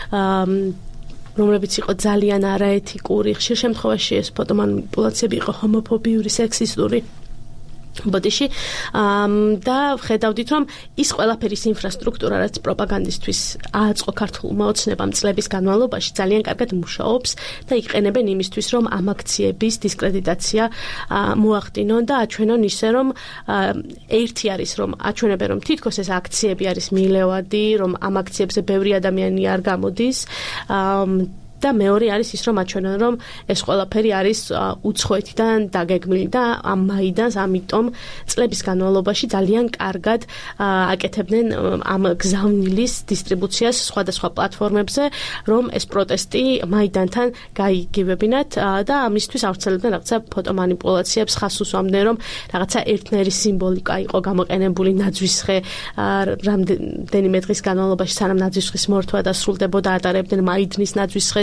Speaker 2: რომლებიც იყო ძალიან არაეთიკური, ხშირ შემთხვევაში ეს ფოტომანიპულაციები იყო ჰომოფობიური, სექსისტური. ბოდიში და ხედავდით, რომ ის ყველაფერის ინფრასტრუქტურა, რაც პროპაგანდისთვის ააწყო ქართულმა ოცნებამ წლების განმავლობაში, ძალიან კარგად მუშაობს და იყენებენ იმისთვის, რომ ამ აქციების დისკრედიტაცია მოახდინონ და აჩვენონ ისე, რომ ერთი არის, რომ აჩვენებენ, რომ თითქოს ეს აქციები არის მიილევადი, რომ ამ აქციებზე ბევრი ადამიანი არ გამოდის და მეორე არის ის, რომ აჩვენონ, რომ ეს ყველაფერი არის უცხოეთიდან დაგეგმილი და ამ მაიდანს, ამიტომ წლების განმავლობაში ძალიან კარგად აკეთებდნენ ამ გზავნილის დისტრიბუციას სხვადასხვა პლატფორმებზე, რომ ეს პროტესტი მაიდანთან გაიგივებინათ და ამისთვის ავრცელებდნენ რაღაცა ფოტომანიპულაციებს, ხას უსვამდნენ, რომ რაღაცა ერთნაირი სიმბოლიკა იყო გამოყენებული ნაძვისხე რამდენიმე დღის განმავლობაში, სანამ ნაძვისხის მორთვა დასრულდებოდა, ატარებდნენ მაიდნის ნაძვისხეს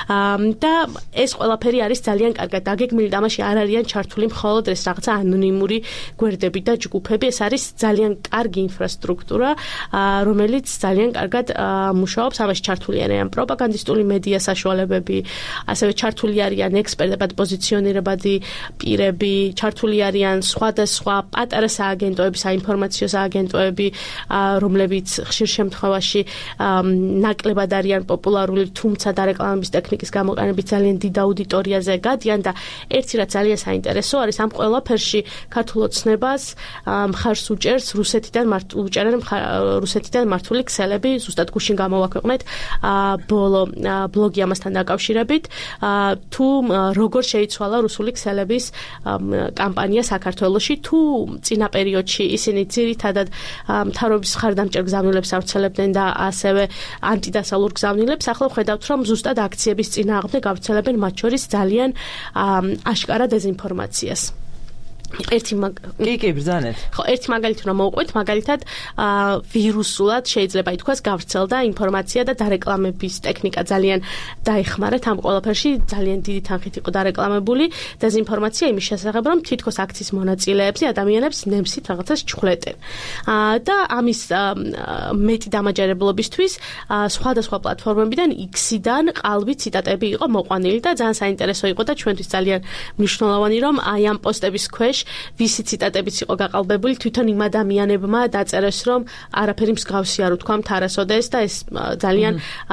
Speaker 2: და ეს ყველაფერი არის ძალიან კარგად დაგეგმილი და ამაში არ არიან ჩართული მხოლოდ ეს რაღაცა ანონიმური გვერდები და ჯგუფები, ეს არის ძალიან კარგი ინფრასტრუქტურა, რომელიც ძალიან კარგად მუშაობს. ამაში ჩართული არიან პროპაგანდისტული მედია საშუალებები, ასევე ჩართული არიან ექსპერტებად პოზიციონირებადი პირები, ჩართული არიან სხვადასხვა პატარა სააგენტოები, საინფორმაციო სააგენტოები, რომლებიც ხშირ შემთხვევაში ნაკლებად არიან პოპულარული, თუმცა დარეკლამების ტექნიკის გამოყენებით ძალიან დიდ აუდიტორიაზე გადიან და ერთი რაც ძალიან საინტერესო არის, ამ ყველაფერში ქართულ ოცნებას მხარს უჭერს რუსეთიდან უჭერენ რუსეთიდან მართული ქსელები, ზუსტად გუშინ გამოვაქვეყნეთ ბოლო ბლოგი ამასთან დაკავშირებით, თუ როგორ შეიცვალა რუსული ქსელების კამპანია საქართველოში, თუ წინა პერიოდში ისინი ძირითადად მთავრობის მხარდამჭერ გზავნილებს ავრცელებდნენ და ასევე ანტიდასავლურ გზავნილებს, ახლა ვხედავთ, რომ ზუსტად აქციების წინააღმდეგ გავრცელებენ მათ შორის ძალიან აშკარა დეზინფორმაციას. ერთი
Speaker 1: კი კი ბრძანეთ.
Speaker 2: ხო, ერთი მაგალითი რომ მოვყვეთ, მაგალითად ვირუსულად შეიძლება ითქვას გავრცელდა ინფორმაცია და დარეკლამების ტექნიკა ძალიან დაეხმარათ ამ ყველაფერში, ძალიან დიდი თანხით იყო დარეკლამებული დეზინფორმაცია იმის შესახებ, რომ თითქოს აქციის მონაწილეებს ადამიანებს ნემსით რაღაცას ჩხვლეტენ. და ამის მეტი დამაჯერებლობისთვის სხვადასხვა პლატფორმებიდან X-დან ყალბი ციტატები იყო მოყვანილი და ძალიან საინტერესო იყო და ჩვენთვის ძალიან მნიშვნელოვანი, რომ აი ამ პოსტების ქვეშ ვისი ციტატებიც იყო გაყალბებული, თვითონ იმ ადამიანებმა დაწერეს, რომ არაფერი მსგავსი არ უთქვამთ არასოდეს და ეს ძალიან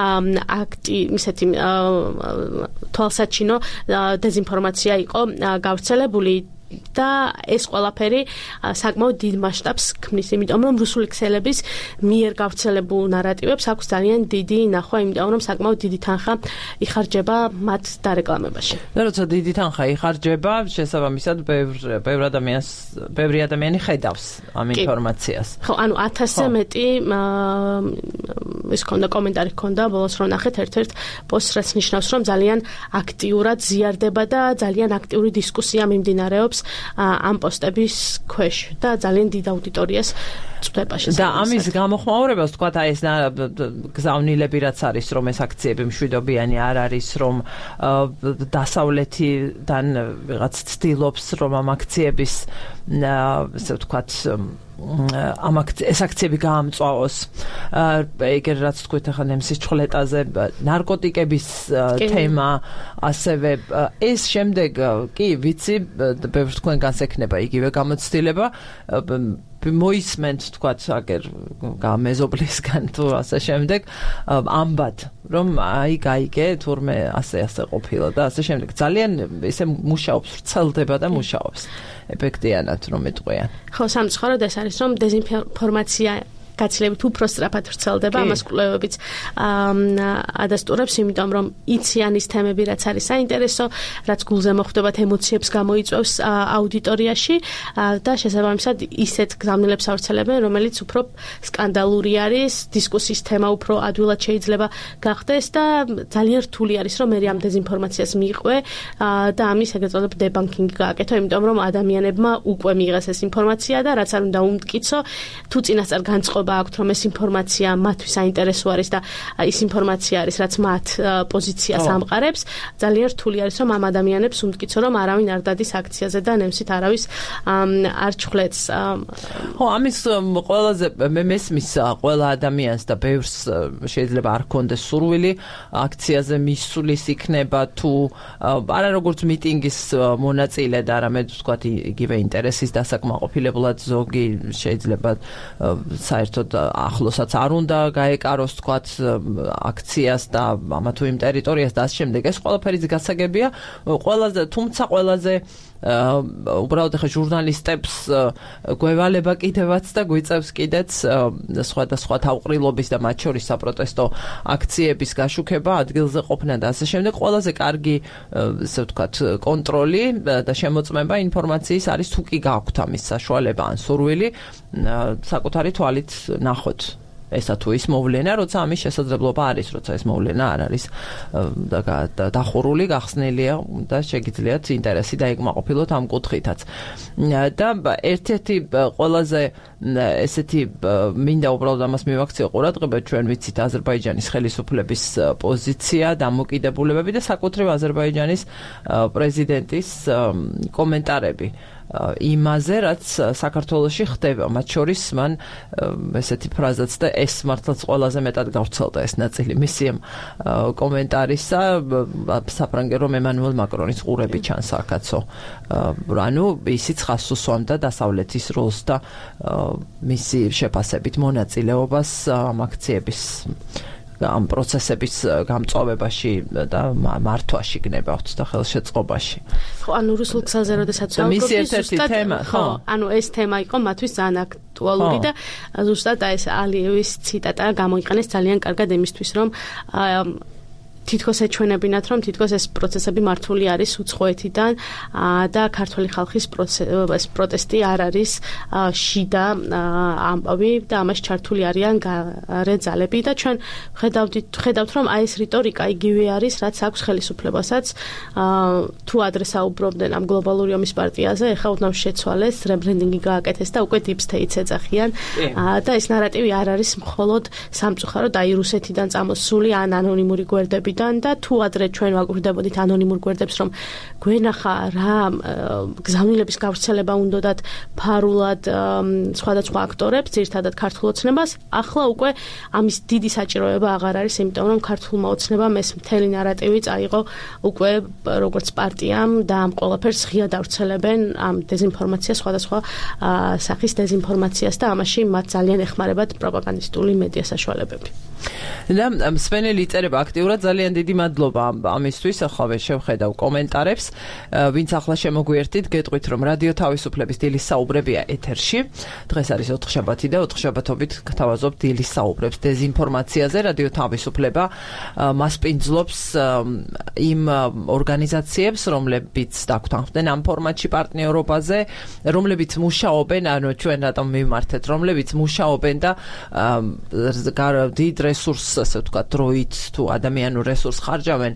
Speaker 2: აქტი ისეთი თვალსაჩინო დეზინფორმაცია იყო გავრცელებული და ეს ყველაფერი საკმაოდ დიდ მასშტაბს ქმნის, იმიტომ რომ რუსული ქსელების მიერ გავრცელებულ ნარატივებს აქვს ძალიან დიდი ნახვა, იმიტომ რომ საკმაოდ დიდი თანხა იხარჯება მათ დარეკლამებაში.
Speaker 1: და როცა დიდი თანხა იხარჯება, შესაბამისად ბევრ ბევრ ადამიანს, ბევრი ადამიანი ხედავს ამ ინფორმაციას.
Speaker 2: ხო, ანუ ათასზე მეტი ის ქონდა კომენტარი ქონდა, ბოლოს რომ ნახეთ ერთ-ერთ პოსტს, რაც ნიშნავს, რომ ძალიან აქტიურად ზიარდება და ძალიან აქტიური დისკუსია მიმდინარეობს ამ პოსტების ქვეშ და ძალიან დიდ აუდიტორიას წვდება შესაძლოა.
Speaker 1: და ამის გამოხმაურებას თქვა აი ეს გზავნილები რაც არის, რომ ეს აქციები მშვიდობიანი არ არის, რომ დასავლეთიდან ვიღაც ცდილობს, რომ ამ აქციების ასე ვთქვათ ამ ეს აქციები გაამწვავოს. ეგერ რაც თქვით ახლა ნემსის ჩხლეტაზე, ნარკოტიკების თემა, ასევე ეს შემდეგ კი ვიცი, ბევრ თქვენგანს ექნება იგივე გამოცდილება, მოისმენთ თქვათ აგერ გამეზობლისგან თუ ასე შემდეგ ამბად, რომ აი გაიგე თურმე ასე ასე ყოფილა და ასე შემდეგ. ძალიან ესე მუშაობს, ვრცელდება და მუშაობს ეფექტიანად რომ ეტყვიან.
Speaker 2: ხო, სამწუხაროდ ეს არის, რომ დეზინფორმაცია გაცილებით უფრო სწრაფად ვრცელდება, ამას კვლევებიც ადასტურებს, იმიტომ რომ იციან ის თემები, რაც არის საინტერესო, რაც გულზე მოხვდებათ, ემოციებს გამოიწვევს აუდიტორიაში და შესაბამისად ისეთ გზავნილებს ავრცელებენ, რომელიც უფრო სკანდალური არის, დისკუსიის თემა უფრო ადვილად შეიძლება გახდეს და ძალიან რთული არის, რომ მე ამ დეზინფორმაციას მიყვე და ამის ეგრეთ წოდებული დებანკინგი გააკეთო, იმიტომ რომ ადამიანებმა უკვე მიიღეს ეს ინფორმაცია და რაც არ უნდა უმტკიცო, თუ წინასწარ განწყობა აქვთ, რომ ეს ინფორმაცია მათთვის საინტერესო არის და ის ინფორმაცია არის, რაც მათ პოზიციას ამყარებს, ძალიან რთული არის, რომ ამ ადამიანებს უმტკიცო, რომ არავინ არ დადის აქციაზე და ნემსით არავის არ ჩხლეთს.
Speaker 1: ხო, ამის ყველაზე მე მესმის ყველა ადამიანს და ბევრს შეიძლება არ ქონდეს სურვილი აქციაზე მისulis იქნება თუ არა როგორც მიტინგის მონაწილე და არამედ ვთქვათ იგივე ინტერესის დასაკმაყოფილებლად ზოგი შეიძლება საერთოდ ახლოსაც არ უნდა გაეკაროს ვთქვათ აქციას და ამა თუ იმ ტერიტორიას და ამ შემდეგ ეს ყველაფერიც გასაგებია ყველაზე თუმცა ყველაზე უბრალოდ ხა ჟურნალისტებს გვევალება კიდევაც და გვიწევს კიდეც სხვადასხვა თავყრილობის და მათ შორის საპროტესტო აქციების გაშუქება, ადგილზე ყოფნა და ასე შემდეგ. ყველაზე კარგი ესე ვთქვათ კონტროლი და შემოწმება ინფორმაციის არის თუ კი გაქვთ ამის საშუალება ან სურვილი საკუთარი თვალით ნახოთ. ესა თუ ის მოვლენა, როცა ამის შესაძლებლობა არის, როცა ეს მოვლენა არ არის და დახურული, გახსნილია და შეგიძლიათ ინტერესი დაიკმაყოფილოთ ამ კუთხითაც. და ერთ-ერთი ყველაზე ესეთი მინდა უბრალოდ ამას მივაქციო ყურადღება, ჩვენ ვიცით აზერბაიჯანის ხელისუფლების პოზიცია, დამოკიდებულებები და საკუთრივ აზერბაიჯანის პრეზიდენტის კომენტარები. იმაზე, რაც საქართველოში ხდება, მათ შორის მან ესეთი ფრაზაც და ეს მართლაც ყველაზე მეტად გავრცელდა ეს ნაწილი მისი კომენტარისა, საფრანგე რომ ემანუელ მაკრონის ყურები ჩანს აქაცო. ანუ ისიც ხაზს უსვამდა დასავლეთის როლს და მისი შეფასებით მონაწილეობას ამ აქციების ამ პროცესების გამწვავებაში და მართვაში გნებავთ და ხელშეწყობაში.
Speaker 2: ხო, ანუ რუსულ ქსელზე როდესაც
Speaker 1: ვსაუბრობთ, ზუსტად
Speaker 2: თემა, ხო, ანუ ეს თემა იყო მათთვის ძალიან აქტუალური და ზუსტად ეს ალიევის ციტატა გამოიყენეს ძალიან კარგად იმისთვის, რომ თითქოს ეჩვენებინათ, რომ თითქოს ეს პროცესები მართული არის უცხოეთიდან და ქართული ხალხის პროტესტი არ არის შიდა ამბავი და ამას ჩართული არიან გარე ძალები და ჩვენ ხედავთ, რომ აი ეს რიტორიკა იგივე არის, რაც აქვს ხელისუფლებასაც თუ ადრე საუბრობდნენ ამ გლობალური ომის პარტიაზე, ეხლა უდნავ შეცვალეს, რებრენდინგი გააკეთეს და უკვე deep state-ს ეძახიან და ეს ნარატივი არ არის მხოლოდ სამწუხაროდ აი რუსეთიდან წამოსული ან ანონიმური გვერდები და თუ ადრე ჩვენ ვაკვირდებოდით ანონიმურ გვერდებს, რომ გვენახა რა გზავნილების გავრცელება უნდათ ფარულად სხვადასხვა აქტორებს, ძირითადად ქართულ ოცნებას, ახლა უკვე ამის დიდი საჭიროება აღარ არის, იმიტომ რომ ქართულმა ოცნებამ ეს მთელი ნარატივი წაიღო უკვე როგორც პარტიამ და ამ ყველაფერს ღია დავრცელებენ ამ დეზინფორმაციას, სხვადასხვა სახის დეზინფორმაციას და ამაში მათ ძალიან ეხმარებათ პროპაგანდისტული მედია საშუალებები.
Speaker 1: და მსმენელი იწერება აქტიურად, ძალიან დიდი მადლობა ამისთვის, ახლა შევხედავ კომენტარებს, ვინც ახლა შემოგვიერთით, გეტყვით, რომ რადიო თავისუფლების დილის საუბრებია ეთერში. დღეს არის ოთხშაბათი და ოთხშაბათობით გთავაზობთ დილის საუბრებს დეზინფორმაციაზე. რადიო თავისუფლება მასპინძლობს იმ ორგანიზაციებს, რომლებიც დაგვთანხმდნენ ამ ფორმატში პარტნიორობაზე, რომლებიც მუშაობენ, ანუ ჩვენ რატომ მივმართეთ, რომლებიც მუშაობენ და დიდ რესურსს, ასე ვთქვათ, დროით თუ ადამიანურ რესურსს ხარჯავენ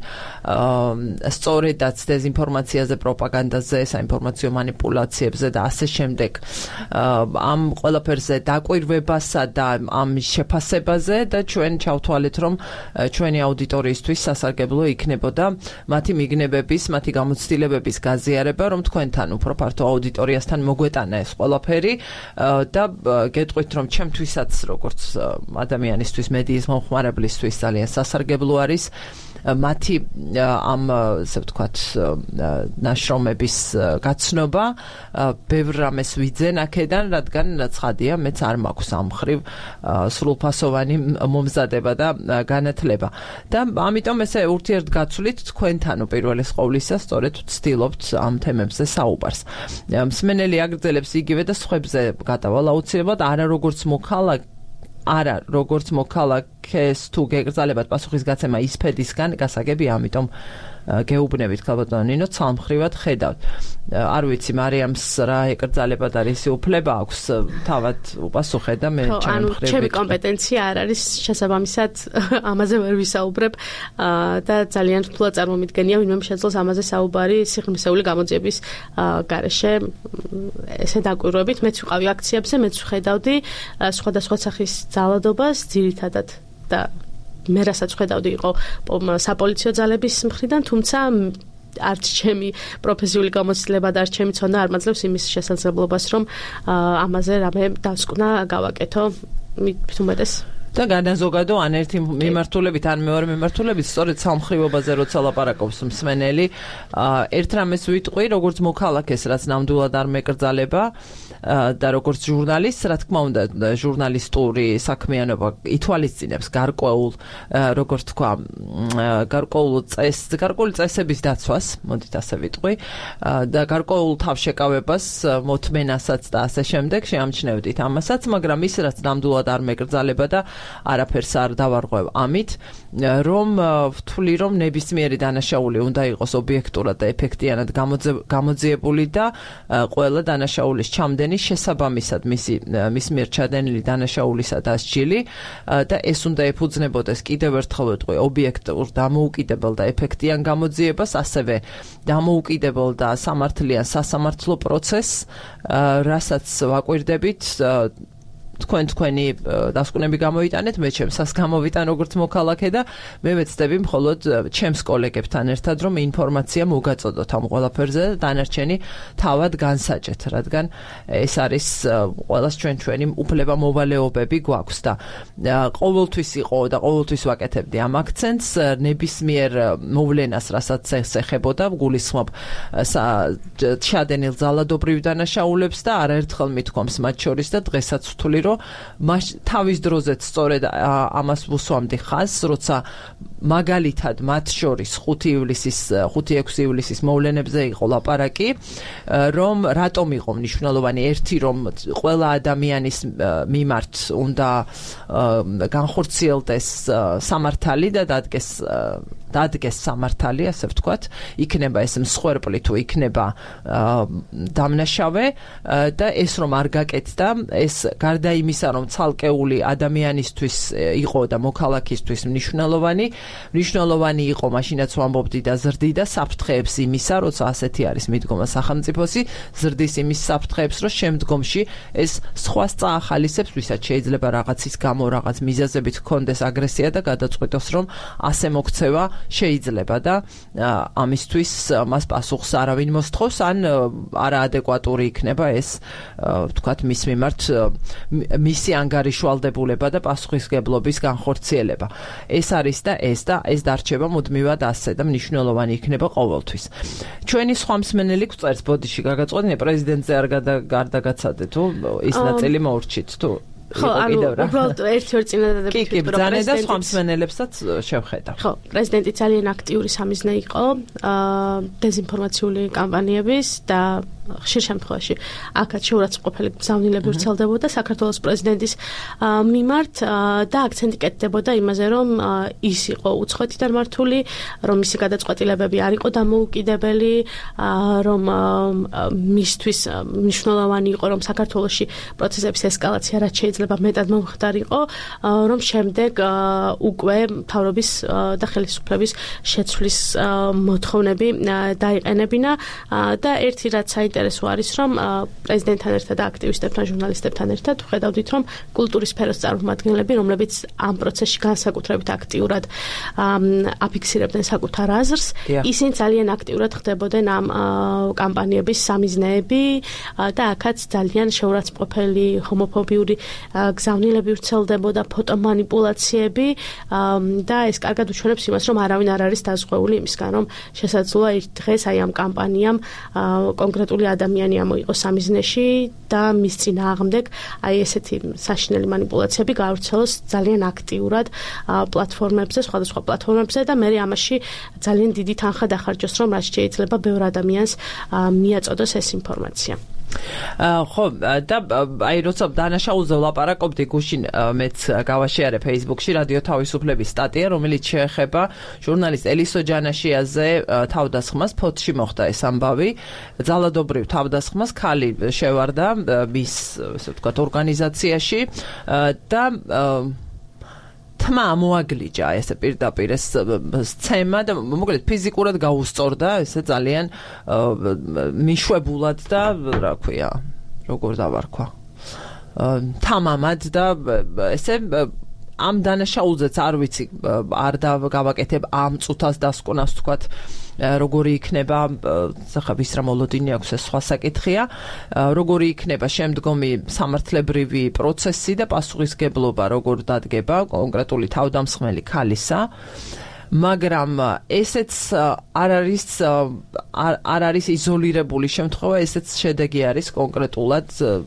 Speaker 1: სწორედაც დეზინფორმაციაზე, პროპაგანდაზე, საინფორმაციო მანიპულაციებზე და ასე შემდეგ. ამ ყველაფერზე დაკვირვებასა და ამ შეფასებაზე და ჩვენ ჩავთვალეთ, რომ ჩვენი აუდიტორიისთვის სასარგებლო იქნებოდა მათი მიგნებების, მათი გამოცდილებების გაზიარება, რომ თქვენთან უფრო ფართო აუდიტორიასთან მოგვეტანა ეს ყველაფერი და გეტყვით, რომ ჩემთვისაც როგორც ადამიანისთვის, მედიის მომხმარებლისთვის ძალიან სასარგებლო არის მათი ამ ასე ვთქვათ ნაშრომების გაცნობა, ბევრ რამეს ვიძენ აქედან, რადგან ცხადია, მეც არ მაქვს ამ მხრივ სრულფასოვანი მომზადება და განათლება. და ამიტომ ესე ურთიერთგაცვლით თქვენთან უპირველეს ყოვლისა სწორედ ვცდილობთ ამ თემებზე საუბარს. მსმენელი აგრძელებს იგივე და სხვებზე გადავალ აუცილებლად არა როგორც მოქალაქე არა როგორც მოქალაქეს თუ გეგრძალებათ პასუხისგაცემა ის ფედისგან გასაგებია, ამიტომ გეუბნებით ქალბატონო ნინო, ცალმხრივად ხედავთ. არ ვიცი, მარიამს რა ეკრძალებად არის უფლება აქვს თავად უპასუხე და მე ჩემი მხრივ
Speaker 2: ჩემი კომპეტენცია არ არის შესაბამისად ამაზე ვერ ვისაუბრებ და ძალიან რთულად წარმომიდგენია ვინმე შეძლოს ამაზე საუბარი სიღრმისეული გამოძიების გარეშე ესე დაკვირვებით. მეც ვიყავი აქციებზე, მეც ვხედავდი სხვადასხვა სახის ძალადობას ძირითადად და მე რასაც ხედავდი იყო საპოლიციო ძალების მხრიდან, თუმცა არც ჩემი პროფესიული გამოცდილება და არც ჩემი ცოდნა არ მაძლევს იმის შესაძლებლობას, რომ ამაზე რამე დასკვნა გავაკეთო მით უმეტეს.
Speaker 1: და განაზოგადო ან ერთი მიმართულებით ან მეორე მიმართულებით სწორედ სამხრივობაზე როცა ლაპარაკობს მსმენელი, ერთ რამეს ვიტყვი, როგორც მოქალაქეს, რაც ნამდვილად არ მეკრძალება და როგორც ჟურნალისტს, რა თქმა უნდა, ჟურნალისტური საქმიანობა ითვალისწინებს გარკვეულ, როგორც თქვა, გარკვეულ წესს, გარკვეული წესების დაცვას, მოდით ასე ვიტყვი, და გარკვეულ თავშეკავებას, მოთმენასაც და ასე შემდეგ შეამჩნევდით ამასაც, მაგრამ ის რაც ნამდვილად არ მეკრძალება და არაფერს არ დავარღვევ ამით, რომ ვთვლი, რომ ნებისმიერი დანაშაული უნდა იყოს ობიექტურად და ეფექტიანად გამოძიებული და ყველა დანაშაულის ჩამდენი შესაბამისად მისი მის მიერ ჩადენილი დანაშაულისა დასჯილი და ეს უნდა ეფუძნებოდეს კიდევ ერთხელ ვიტყვი ობიექტურ დამოუკიდებელ და ეფექტიან გამოძიებას, ასევე დამოუკიდებელ და სამართლიან სასამართლო პროცესს, რასაც ვაკვირდებით თქვენ თქვენი დასკვნები გამოიტანეთ, მე ჩემსას გამოვიტან როგორც მოქალაქე და მე ვეცდები მხოლოდ ჩემს კოლეგებთან ერთად რომ ინფორმაცია მოგაწოდოთ ამ ყველაფერზე და დანარჩენი თავად განსაჭეთ, რადგან ეს არის ყველას ჩვენ ჩვენი უფლება მოვალეობები გვაქვს და ყოველთვის იყო და ყოველთვის ვაკეთებდი ამ აქცენტს ნებისმიერ მოვლენას, რასაც ეს ეხებოდა, გულისხმობ ჩადენილ ძალადობრივ დანაშაულებს და არაერთხელ მithქვამს მათ შორის და დღესაც ვთვლი, მას თავის დროზეც სწორედ ამას ვუსვამდი ხაზს, როცა მაგალითად მათ შორის ხუთი ივლისის ხუთი ექვსი ივლისის მოვლენებზე იყო ლაპარაკი, რომ რატომ იყო მნიშვნელოვანი ერთი, რომ ყველა ადამიანის მიმართ უნდა განხორციელდეს სამართალი და დადგეს დადგეს სამართალი, ასე ვთქვათ, იქნება ეს მსხვერპლი თუ იქნება დამნაშავე და ეს რომ არ გაკეთდა, ეს გარდა იმისა, რომ ცალკეული ადამიანისთვის იყო და მოქალაქისთვის მნიშვნელოვანი, მნიშვნელოვანი იყო, მაშინაც ვამბობდი და ზრდიდა საფრთხეებს იმისა, როცა ასეთი არის მიდგომა სახელმწიფოსი, ზრდის იმის საფრთხეებს, რომ შემდგომში ეს სხვას წაახალისებს, ვისაც შეიძლება რაღაცის გამო რაღაც მიზეზებით ჰქონდეს აგრესია და გადაწყვიტოს, რომ ასე მოქცევა შეიძლება და ამისთვის მას პასუხს არავინ მოსთხოვს, ან არაადეკვატური იქნება ეს, ვთქვათ, მის მიმართ მისი ანგარიშვალდებულება და პასუხისგებლობის განხორციელება. ეს არის და ეს და ეს დარჩება მუდმივად ასე და მნიშვნელოვანი იქნება ყოველთვის. ჩვენი სხვა მსმენელი გვწერს ბოდიში გაგაწყვეტინე პრეზიდენტზე არ გადაგაცადე თუ ის ნაწილი მოურჩით თუ
Speaker 2: ხო, ანუ უბრალოდ ერთ-ერთ წინადადებით
Speaker 1: კი, კი, ბრძანა და სხვა მსმენელებსაც შევხედავ.
Speaker 2: ხო, პრეზიდენტი ძალიან აქტიური სამიზნე იყო დეზინფორმაციული კამპანიების და ხშირ შემთხვევაში აქაც შეურაცხმყოფელი გზავნილები ვრცელდებოდა საქართველოს პრეზიდენტის მიმართ და აქცენტი კეთდებოდა იმაზე, რომ ის იყო უცხოეთიდან მართული, რომ მისი გადაწყვეტილებები არ იყო დამოუკიდებელი, რომ მისთვის მნიშვნელოვანი იყო, რომ საქართველოში პროცესების ესკალაცია რაც შეიძლება მეტად მომხდარიყო, რომ შემდეგ უკვე მთავრობის და ხელისუფლების შეცვლის მოთხოვნები დაიყენებინა და ერთი რაც საინტერესო არის, რომ პრეზიდენტთან ერთად და აქტივისტებთან, ჟურნალისტებთან ერთად ვხედავდით, რომ კულტურის სფეროს წარმომადგენლები, რომლებიც ამ პროცესში განსაკუთრებით აქტიურად აფიქსირებდნენ საკუთარ აზრს, ისინი ძალიან აქტიურად ხდებოდნენ ამ კამპანიების სამიზნეები და აქაც ძალიან შეურაცხმყოფელი ჰომოფობიური გზავნილები ვრცელდებოდა, ფოტომანიპულაციები და ეს კარგად უჩვენებს იმას, რომ არავინ არ არის დაზღვეული იმისგან, რომ შესაძლოა ერთ დღეს აი ამ კამპანიამ კონკრეტული ადამიანი ამოიღო სამიზნეში და მის წინააღმდეგ აი ესეთი საშინელი მანიპულაციები გაავრცელოს ძალიან აქტიურად პლატფორმებზე, სხვადასხვა პლატფორმებზე და მე ამაში ძალიან დიდი თანხა დახარჯოს, რომ რაც შეიძლება ბევრ ადამიანს მიაწოდოს ეს ინფორმაცია.
Speaker 1: ხო და აი როცა დანაშაულზე ვლაპარაკობდი გუშინ მეც გავაშერე Facebook-ში რადიო თავისუფლების სტატია, რომელიც შეეხება ჟურნალისტ ელისო ჯანაშიაზე თავდასხმას. ფოთში მოხდა ეს ამბავი. ძალადობრივ თავდასხმას ქალი შევარდა მის, ასე ვთქვათ, ორგანიზაციაში და თმა მოაგლიჯა ესე პირდაპირ ეს სცემა და მოკლედ ფიზიკურად გაუსწორდა, ესე ძალიან მიშვებულად და რა ქვია, როგორ დავარქვა. თამამად და ესე ამ დანაშაულზეც არ ვიცი, არ გავაკეთებ ამ წუთას დასკვნას ვთქვათ, როგორი იქნება, ახლა ვის რა მოლოდინი აქვს ეს სხვა საკითხია, როგორი იქნება შემდგომი სამართლებრივი პროცესი და პასუხისგებლობა როგორ დადგება კონკრეტული თავდამსხმელი ქალისა. მაგრამ ესეც არ არის არ არის იზოლირებული შემთხვევა, ესეც შედეგი არის კონკრეტულად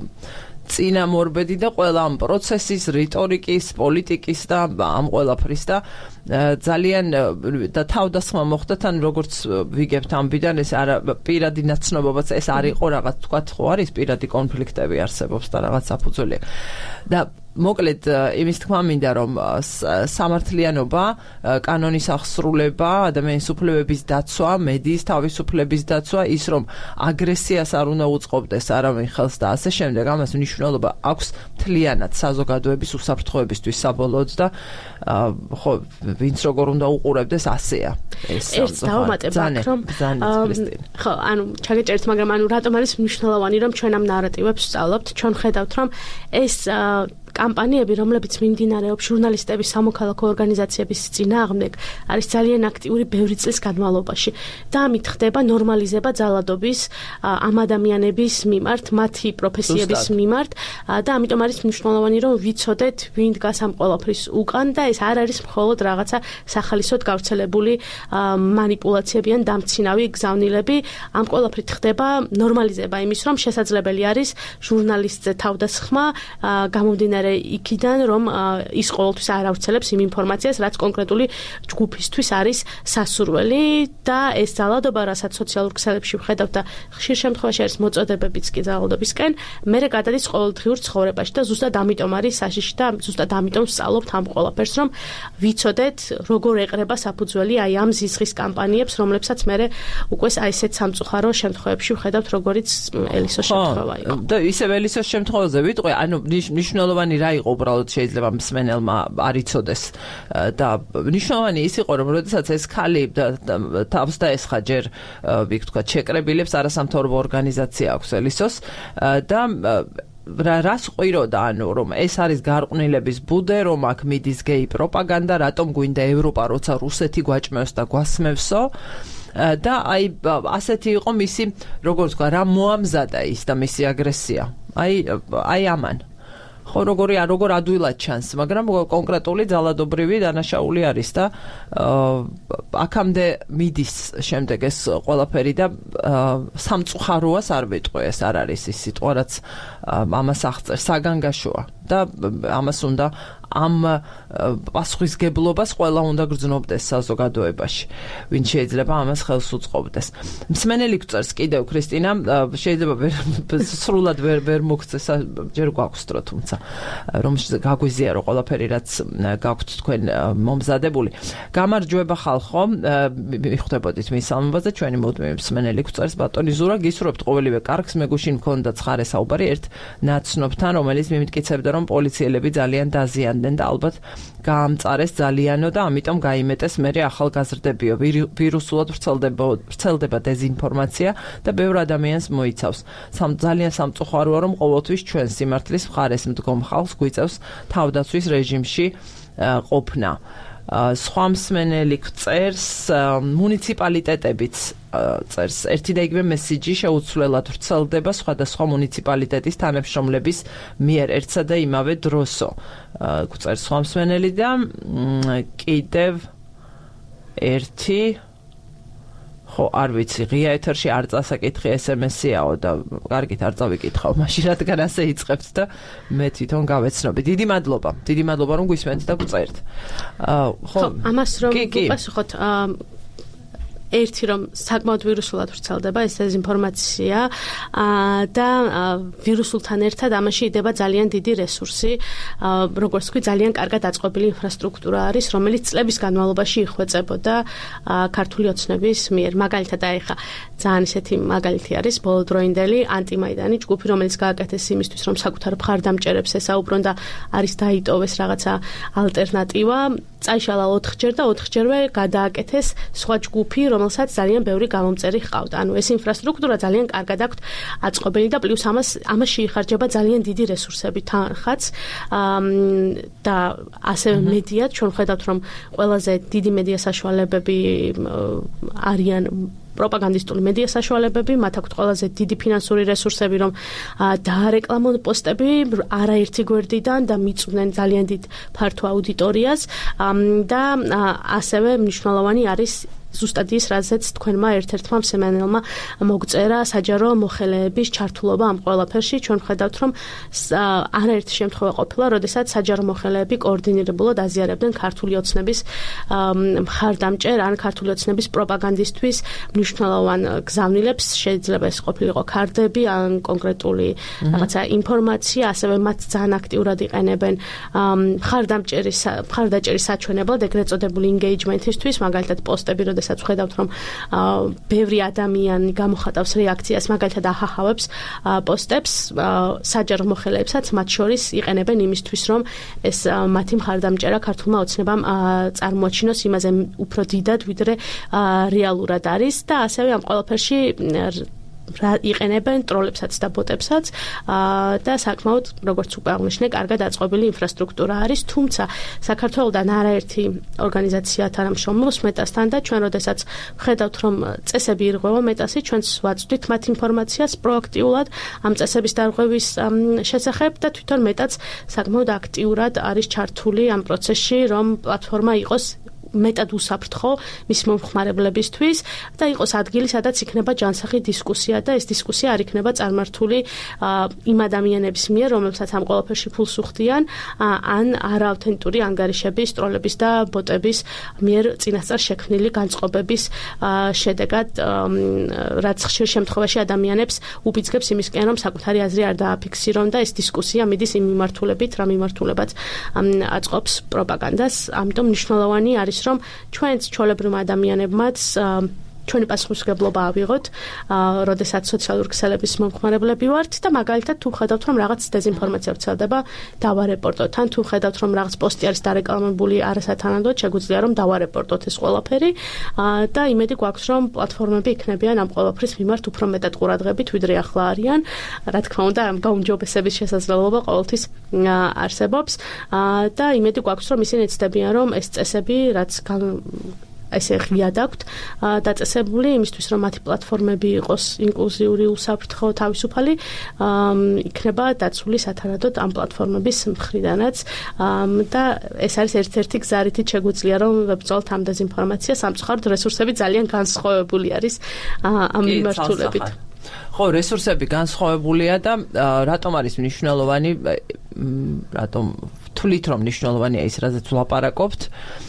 Speaker 1: წინამორბედი და ყველა ამ პროცესის, რიტორიკის, პოლიტიკის და ამ ყველაფრის და ძალიან და თავდასხმა მოხდა თან როგორც ვიგებთ ამბიდან ეს არა პირადი ნაცნობობაც ეს არ იყო რაღაც თქვათ ხო არის პირადი კონფლიქტები არსებობს და რაღაც საფუძველი და მოკლედ იმის თქმა მინდა რომ სამართლიანობა, კანონის აღსრულება, ადამიანის უფლებების დაცვა, მედიის თავისუფლების დაცვა, ის რომ აგრესიას არ უნდა უწყობდეს არავინ ხელს და ასე შემდეგ, ამას მნიშვნელობა აქვს მთლიანად საზოგადოების უსაფრთხოებისთვის საბოლოოდ და ხო ვინც როგორ უნდა უყურებდეს ასეა ეს
Speaker 2: ერთ დავამატებ აქ რომ ხო ანუ ჩაგეჭერთ მაგრამ ანუ რატომ არის მნიშვნელოვანი რომ ჩვენ ამ ნარატივებს ვსწავლობთ ჩვენ ხედავთ რომ ეს კამპანიები, რომლებიც მიმდინარეობს ჟურნალისტების სამოქალაქო ორგანიზაციების წინააღმდეგ, არის ძალიან აქტიური ბევრი წლის განმავლობაში და ამით ხდება ნორმალიზება ძალადობის ამ ადამიანების მიმართ, მათი პროფესიების მიმართ და ამიტომ არის მნიშვნელოვანი რომ ვიცოდეთ, ვინ დგას ამ ყველაფრის უკან და ეს არ არის მხოლოდ რაღაცა სახალისოდ გავრცელებული მანიპულაციები ან დამცინავი გზავნილები, ამ ყველაფრით ხდება ნორმალიზება იმის, რომ შესაძლებელი არის ჟურნალისტზე თავდასხმა გამომდინარე იქიდან რომ ის ყოველთვის არ ავრცელებს იმ ინფორმაციას, რაც კონკრეტული ჯგუფისთვის არის სასურველი და ეს ძალადობა, რასაც სოციალურ ქსელებში ვხედავთ და ხშირ შემთხვევაში არის მოწოდებებიც კი ძალადობისკენ, მერე გადადის ყოველდღიურ ცხოვრებაში და ზუსტად ამიტომ არის საშიში და ზუსტად ამიტომ ვსწავლობთ ამ ყველაფერს, რომ ვიცოდეთ, როგორ ეყრება საფუძველი აი ამ ზიზღის კამპანიებს, რომლებსაც მერე უკვე აი ესეთ სამწუხარო შემთხვევებში ვხედავთ, როგორიც ელისოს შემთხვევა იყო.
Speaker 1: და ისევ ელისოს შემთხვევაზე ვიტყვი, ანუ მნიშვნელოვანი რა იყო უბრალოდ შეიძლება მსმენელმა არ იცოდეს და მნიშვნელოვანი ის იყო რომ როდესაც ეს ქალი თავს დაესხა ჯერ ვთქვათ შეკრებილებს არასამთავრობო ორგანიზაცია აქვს ელისოს და რას ყვიროდა ანუ რომ ეს არის გარყვნილების ბუდე რომ აქ მიდის გეი პროპაგანდა რატომ გვინდა ევროპა როცა რუსეთი გვაჭმევს და გვასმევსო და აი ასეთი იყო მისი როგორ ვთქვა რა მოამზადა ის და მისი აგრესია აი აი ამან ხო როგორი როგორ ადვილად ჩანს, მაგრამ კონკრეტული ძალადობრივი დანაშაული არის და აქამდე მიდის შემდეგ ეს ყველაფერი და სამწუხაროას არ ვიტყვი, ეს არ არის ის სიტყვა, რაც ამას აღწერს, საგანგაშოა და ამას უნდა ამ პასუხისგებლობას ყველა უნდა გრძნობდეს საზოგადოებაში, ვინ შეიძლება ამას ხელს უწყობდეს. მსმენელი გვწერს კიდევ ქრისტინა, შეიძლება სრულად ვერ ვერ მოგწეს, ჯერ გვაქვს დრო, თუმცა რომ გაგვიზიარო ყველაფერი, რაც გაქვთ თქვენ მომზადებული. გამარჯვება ხალხო, მიხვდებოდით მის ალბომზე, ჩვენი მუდმივი მსმენელი გვწერს ბატონი ზურა, გისურვებთ ყოველივე კარგს, მე გუშინ მქონდა ცხარე საუბარი ერთ ნაცნობთან, რომელიც მიმტკიცებდა, რომ პოლიციელები ძალიან დაზიანდნენ და ალბათ გაამწარეს ძალიანო და ამიტომ გაიმეტეს მერე ახალგაზრდებიო ვირუსულად ვრცელდება დეზინფორმაცია და ბევრ ადამიანს მოიცავს. ძალიან სამწუხაროა რომ ყოველთვის ჩვენ სიმართლის მხარეს მდგომ ხალხს გვიწევს თავდაცვის რეჟიმში ყოფნა. სხვა მსმენელი წერს მუნიციპალიტეტებიც წერს ერთი და იგივე მესიჯი შეუცვლელად ვრცელდება სხვადასხვა მუნიციპალიტეტის თანამშრომლების მიერ ერთსა და იმავე დროსო წერს სხვა მსმენელი და კიდევ ერთი ხო არ ვიცი ღია ეთერში არ წასაკითხი ეს ემ ეს-იაო და კარგით არ წავიკითხავ მაშინ რადგან ასე იწყებთ და მე თვითონ გავეცნობი. დიდი მადლობა დიდი მადლობა რომ გვისმენთ და გვწერთ.
Speaker 2: ხო ამას რომ უპასუხოთ ერთი რომ საკმაოდ ვირუსულად ვრცელდება ეს დეზინფორმაცია და ვირუსულთან ერთად ამაში იდება ძალიან დიდი რესურსი, როგორც ვთქვი, ძალიან კარგად აწყობილი ინფრასტრუქტურა არის, რომელიც წლების განმავლობაში იხვეწებოდა ქართული ოცნების მიერ. მაგალითად, აი ხა ძალიან ისეთი მაგალითი არის ბოლოდროინდელი ანტიმაიდანი ჯგუფი, რომელიც გააკეთეს იმისთვის, რომ საკუთარ მხარდამჭერებს ესაუბრონ და არის დაიტოვეს რაღაცა ალტერნატივა. წაიშალა ოთხჯერ და ოთხჯერვე გადააკეთეს სხვა ჯგუფი, რომელსაც ძალიან ბევრი გამომწერი ჰყავდა. ანუ ეს ინფრასტრუქტურა ძალიან კარგად აქვთ აწყობილი და პლუს ამას ამას შეიხარჯება ძალიან დიდი რესურსები თანხაც და ასევე მედია, ჩვენ ხედავთ რომ ყველაზე დიდი მედია საშუალებები არიან პროპაგანდისტული მედია საშუალებები, მათ აქვთ ყველაზე დიდი ფინანსური რესურსები, რომ დაარეკლამონ პოსტები არაერთი გვერდიდან და მიწვდნენ ძალიან დიდ ფართო აუდიტორიას და ასევე მნიშვნელოვანი არის ზუსტად ის, რაზეც თქვენმა ერთ-ერთმა მსმენელმა მოგწერა საჯარო მოხელეების ჩართულობა ამ ყველაფერში. ჩვენ ხედავთ, რომ არაერთი შემთხვევა ყოფილა, როდესაც საჯარო მოხელეები კოორდინირებულად აზიარებდნენ ქართული ოცნების მხარდამჭერ ან ქართული ოცნების პროპაგანდისტვის მნიშვნელოვან გზავნილებს. შეიძლება ეს ყოფილიყო ქარდები ან კონკრეტული რაღაცა ინფორმაცია, ასევე მათ ძალიან აქტიურად იყენებენ მხარდამჭერის მხარდაჭერის საჩვენებლად, ეგრეთ წოდებული engagement-ისთვის, მაგალითად პოსტები, როდესაც ვხედავთ, რომ ბევრი ადამიანი გამოხატავს რეაქციას, მაგალითად ახახავებს პოსტებს, საჯარო მოხელეებსაც მათ შორის იყენებენ იმისთვის, რომ ეს მათი მხარდამჭერა ქართულმა ოცნებამ წარმოაჩინოს იმაზე უფრო დიდად, ვიდრე რეალურად არის და ასევე ამ ყველაფერში იყენებენ ტროლებსაც და ბოტებსაც და საკმაოდ, როგორც უკვე აღნიშნე, კარგად აწყობილი ინფრასტრუქტურა არის, თუმცა საქართველოდან არაერთი ორგანიზაცია თანამშრომლობს მეტასთან და ჩვენ როდესაც ვხედავთ, რომ წესები ირღვევა მეტასი, ჩვენც ვაწვდით მათ ინფორმაციას პროაქტიულად ამ წესების დარღვევის შესახებ და თვითონ მეტაც საკმაოდ აქტიურად არის ჩართული ამ პროცესში, რომ პლატფორმა იყოს მეტად უსაფრთხო მის მომხმარებლებისთვის და იყოს ადგილი, სადაც იქნება ჯანსაღი დისკუსია და ეს დისკუსია არ იქნება წარმართული იმ ადამიანების მიერ, რომლებსაც ამ ყველაფერში ფულს უხდიან, ან არაავთენტური ანგარიშების, ტროლების და ბოტების მიერ წინასწარ შექმნილი განწყობების შედეგად, რაც ხშირ შემთხვევაში ადამიანებს უბიძგებს იმისკენ, რომ საკუთარი აზრი არ დააფიქსირონ და ეს დისკუსია მიდის იმ მიმართულებით, რა მიმართულებაც აწყობს პროპაგანდას. ამიტომ მნიშვნელოვანი არის რომ ჩვენც ჩვეულებრივ ადამიანებმაც ჩვენი პასუხისმგებლობა ავიღოთ, როდესაც სოციალური ქსელების მომხმარებლები ვართ და მაგალითად თუ ხედავთ, რომ რაღაც დეზინფორმაცია ვრცელდება, დავარეპორტოთ, ან თუ ხედავთ, რომ რაღაც პოსტი არის დარეკლამებული არასათანადოდ, შეგვიძლია რომ დავარეპორტოთ ეს ყველაფერი და იმედი გვაქვს, რომ პლატფორმები იქნებიან ამ ყველაფრის მიმართ უფრო მეტად ყურადღებით, ვიდრე ახლა არიან. რა თქმა უნდა, ამ გაუმჯობესების შესაძლებლობა ყოველთვის არსებობს და იმედი გვაქვს, რომ ისინი ეცდებიან, რომ ეს წესები, რაც ესე ღიად აქვთ დაწესებული იმისთვის, რომ მათი პლატფორმები იყოს ინკლუზიური, უსაფრთხო, თავისუფალი, იქნება დაცული სათანადოდ ამ პლატფორმების მხრიდანაც და ეს არის ერთ-ერთი გზა, რითიც შეგვიძლია რომ ვებრძოლოთ ამ დეზინფორმაციას, სამწუხაროდ რესურსები ძალიან განსხვავებული არის ამ მიმართულებით.
Speaker 1: ხო, რესურსები განსხვავებულია და რატომ არის მნიშვნელოვანი, რატომ ვთვლით, რომ მნიშვნელოვანია ის, რაზეც ვლაპარაკობთ,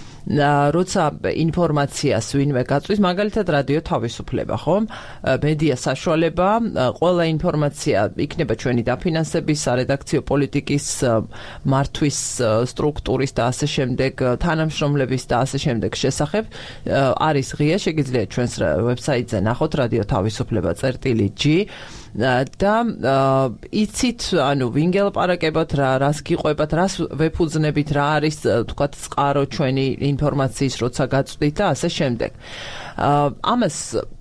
Speaker 1: როცა ინფორმაციას ვინმე გაწვის, მაგალითად რადიო თავისუფლება, ხო? მედია საშუალება, ყველა ინფორმაცია იქნება ჩვენი დაფინანსების, სარედაქციო პოლიტიკის, მართვის სტრუქტურის და ასე შემდეგ, თანამშრომლების და ასე შემდეგ შესახებ არის ღია, შეგიძლიათ ჩვენს ვებსაიტზე ნახოთ რადიო თავისუფლება წერტილი ჯი და იცით, ანუ ვინ გელაპარაკებათ, რა რას გიყვებათ, რას ვეფუძნებით, რა არის თქვათ წყარო ჩვენი ინფორმაციის, როცა გაწვდით და ასე შემდეგ. ამას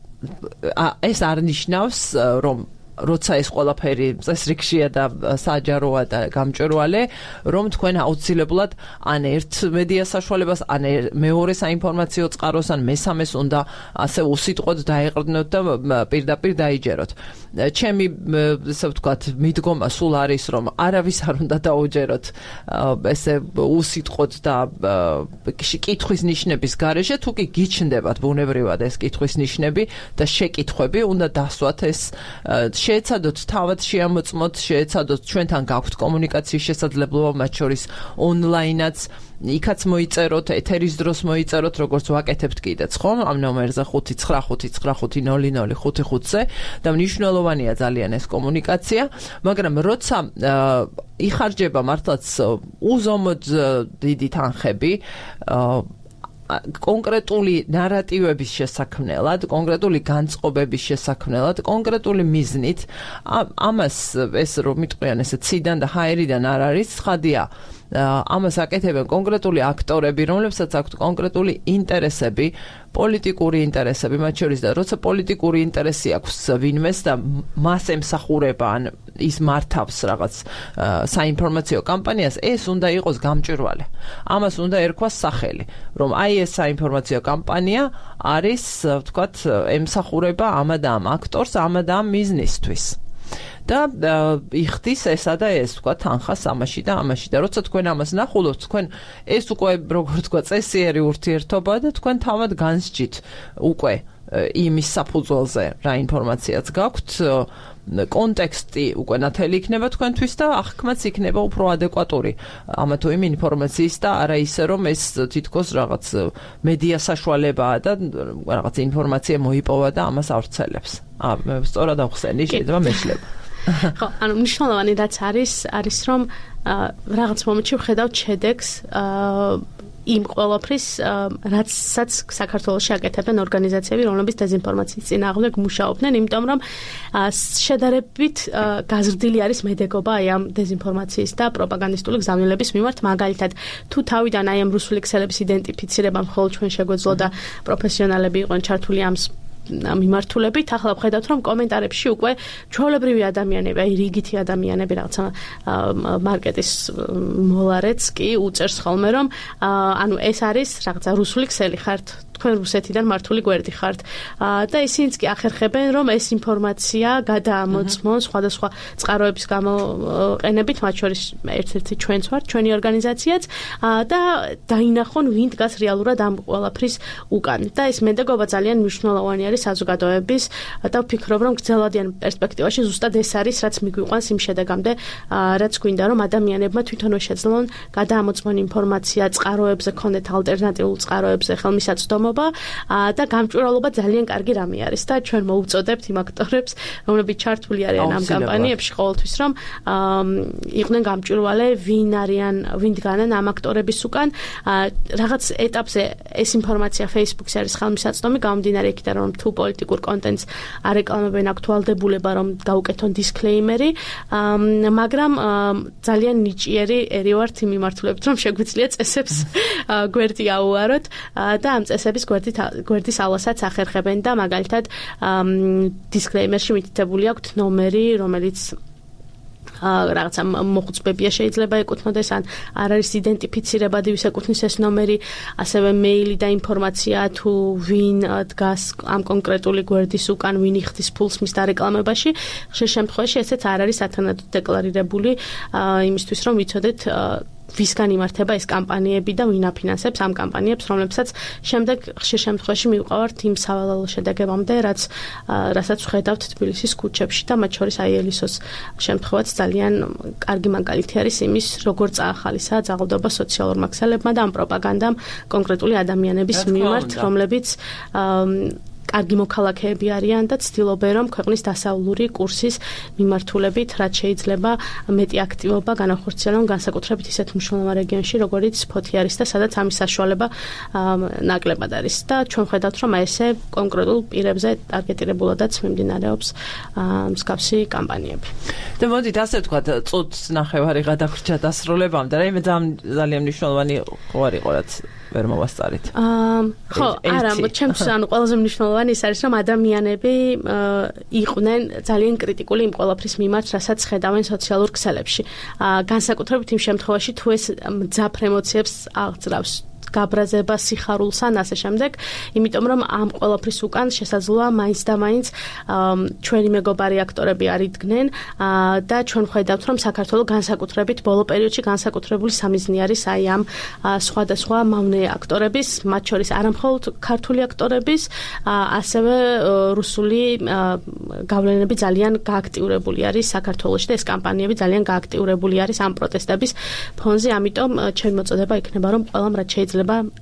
Speaker 1: ეს არ ნიშნავს, რომ როცა ეს ყველაფერი წესრიგშია და საჯაროა და გამჭვირვალე, რომ თქვენ აუცილებლად ან ერთ მედია საშუალებას, ან მეორე საინფორმაციო წყაროს, ან მესამეს უნდა ასე უსიტყვოდ დაეყრდნოთ და პირდაპირ დაიჯეროთ. ჩემი, ესე ვთქვათ, მიდგომა სულ არის, რომ არავის არ უნდა დაუჯეროთ ესე უსიტყვოდ და კითხვის ნიშნების გარეშე, თუ კი გიჩნდებათ ბუნებრივად ეს კითხვის ნიშნები და შეკითხვები, უნდა დასვათ ეს შეეცადოთ თავად შეამოწმოთ, შეეცადოთ ჩვენთან გაქვთ კომუნიკაციის შესაძლებლობა, მათ შორის ონლაინაც იქაც მოიწეროთ, ეთერის დროს მოიწეროთ, როგორც ვაკეთებთ კიდეც, ხო? ამ ნომერზე ხუთი ცხრა ხუთი ცხრა ხუთი ნული ნული ხუთი ხუთზე და მნიშვნელოვანია ძალიან ეს კომუნიკაცია, მაგრამ როცა იხარჯება მართლაც უზომოდ დიდი თანხები კონკრეტული ნარატივების შესაქმნელად, კონკრეტული განწყობების შესაქმნელად, კონკრეტული მიზნით, ამას ეს რომ მიტყვიან ესე ციდან და ჰაერიდან არ არის, ცხადია. ამას აკეთებენ კონკრეტული აქტორები, რომლებსაც აქვთ კონკრეტული ინტერესები, პოლიტიკური ინტერესები, მათ შორის და როცა პოლიტიკური ინტერესი აქვს ვინმეს და მას ემსახურება ან ის მართავს რაღაც საინფორმაციო კამპანიას, ეს უნდა იყოს გამჭვირვალე. ამას უნდა ერქვას სახელი, რომ აი ეს საინფორმაციო კამპანია არის, ვთქვათ, ემსახურება ამა და ამ აქტორს, ამა და ამ მიზნისთვის. და იხდის ესა და ეს თქვა თანხას ამაში და ამაში და როცა თქვენ ამას ნახულობთ, თქვენ ეს უკვე როგორ თქვა წესიერი ურთიერთობა და თქვენ თავად განსჯით უკვე იმის საფუძველზე რა ინფორმაციაც გაქვთ, კონტექსტი უკვე ნათელი იქნება თქვენთვის და აღქმაც იქნება უფრო ადეკვატური ამა თუ იმ ინფორმაციის და არა ისე რომ ეს თითქოს რაღაც მედია საშუალებაა და რაღაც ინფორმაცია მოიპოვა და ამას ავრცელებს. აა მე სწორად ავხსენი, შეიძლება მეშლება.
Speaker 2: ხო, ანუ მნიშვნელოვანი რაც არის, არის რომ რაღაც მომენტში ვხედავთ შედეგს იმ ყველაფრის, რაცაც საქართველოში აკეთებენ ორგანიზაციები, რომლებიც დეზინფორმაციის წინააღმდეგ მუშაობდნენ, იმიტომ რომ შედარებით გაზრდილი არის მედეგობა აი ამ დეზინფორმაციის და პროპაგანდისტული გზავნილების მიმართ, მაგალითად, თუ თავიდან აი ამ რუსული ქსელების იდენტიფიცირება მხოლოდ ჩვენ შეგვეძლო და პროფესიონალები იყვნენ ჩართული ამ მიმართულებით, ახლა ვხედავთ რომ კომენტარებში უკვე ჩვეულებრივი ადამიანები, აი რიგითი ადამიანები რაღაცა მარკეტის მოლარეც კი უწერს ხოლმე რომ ანუ ეს არის რაღაცა რუსული ქსელი ხართ, თქვენ რუსეთიდან მართული გვერდი ხართ და ისინიც კი ახერხებენ რომ ეს ინფორმაცია გადაამოწმონ სხვადასხვა წყაროების გამოყენებით, მათ შორის ერთ-ერთი ჩვენც ვართ, ჩვენი ორგანიზაციაც და დაინახონ ვინ დგას რეალურად ამ ყველაფრის უკან და ეს მედეგობა ძალიან მნიშვნელოვანი არის საზოგადოების და ვფიქრობ რომ გრძელვადიან პერსპექტივაში ზუსტად ეს არის რაც მიგვიყვანს იმ შედეგამდე რაც გვინდა რომ ადამიანებმა თვითონვე შეძლონ გადაამოწმონ ინფორმაცია წყაროებზე, ქონდეთ ალტერნატიულ წყაროებზე ხელმისაწვდომობა და გამჭვირვალობა ძალიან კარგი რამე არის და ჩვენ მოუწოდებთ იმ აქტორებს, რომლებიც ჩართული არიან ამ კამპანიებში ყოველთვის რომ იყვნენ გამჭვირვალე, ვინ არიან, ვინ დგანან ამ აქტორების უკან. რაღაც ეტაპზე ეს ინფორმაცია Facebook-ზე არის ხელმისაწვდომი, გამომდინარე იქიდან რომ თუ პოლიტიკურ კონტენტს არეკლამებენ, აქტუალდებულება რომ გაუკეთონ დისკლეიმერი, მაგრამ ძალიან ნიჭიერი ერი ვართ იმ მიმართულებით რომ შეგვიძლია წესებს გვერდი აუაროთ და ამ წესების გვერდის ალასაც ახერხებენ და მაგალითად დისკლეიმერში მითითებული აქვთ ნომერი, რომელიც რაღაცა მოხუცებებია შეიძლება ეკუთვნოდეს ან არ არის იდენტიფიცირებადი ვის ეკუთვნის ეს ნომერი, ასევე მეილი და ინფორმაცია თუ ვინ დგას ამ კონკრეტული გვერდის უკან, ვინ იხდის ფულს მის დარეკლამებაში. ხშირ შემთხვევაში ესეც არ არის ათანადოდ დეკლარირებული იმისთვის რომ ვიცოდეთ ვისგან იმართება ეს კამპანიები და ვინ აფინანსებს ამ კამპანიებს, რომლებსაც შემდეგ ხშირ შემთხვევაში მივყავართ იმ სავალალო შედეგებამდე, რაც რასაც ვხედავთ თბილისის ქუჩებში და მათ შორის აი ელისოს შემთხვევაც ძალიან კარგი მაგალითი არის იმის, როგორ წაახალისა ძალადობა სოციალურ მაქსალებმა და ამ პროპაგანდამ კონკრეტული ადამიანების მიმართ, რომლებიც კარგი მოქალაქეები არიან და ცდილობენ რომ ქვეყნის დასავლური კურსის მიმართულებით რაც შეიძლება მეტი აქტივობა განახორციელონ განსაკუთრებით ისეთ მნიშვნელოვან რეგიონში როგორც ფოთი არის და სადაც ამის საშუალება ნაკლებად არის და ჩვენ ხედავთ რომ ესე კონკრეტულ პირებზე ტარგეტირებულადაც მიმდინარეობს მსგავსი კამპანიები.
Speaker 1: და მოდით ასე ვთქვათ, წუთს ნახევარი გადაგვრჩა დასრულებამდე, რაიმე ძალიან მნიშვნელოვანი ხო არ იყო რაც ვერ მოვასწარით.
Speaker 2: ხო, არა, ჩემს ანუ ყველაზე მნიშვნელოვანი ის არის რომ ადამიანები იყვნენ ძალიან კრიტიკული იმ ყველაფრის მიმართ, რასაც ხედავენ სოციალურ ქსელებში. განსაკუთრებით იმ შემთხვევაში თუ ეს მძაფრ ემოციებს აღწრავს. გაბრაზება სიხარულს ან ასე შემდეგ, იმიტომ რომ ამ ყველაფრის უკან შესაძლოა მაინც და მაინც ჩვენი მეგობარი აქტორები არიდგნენ და ჩვენ ხედავთ რომ საქართველოს განსაკუთრებით ბოლო პერიოდში განსაკუთრებული სამიზნე არის აი ამ სხვადასხვა მავნე აქტორების, მათ შორის არამხოლოდ ქართული აქტორების, ასევე რუსული გავლენები ძალიან გააქტიურებული არის საქართველოში და ეს კამპანიები ძალიან გააქტიურებული არის ამ პროტესტების ფონზე, ამიტომ ჩემი მოწოდება იქნება რომ ყველამ რაც შეიძლება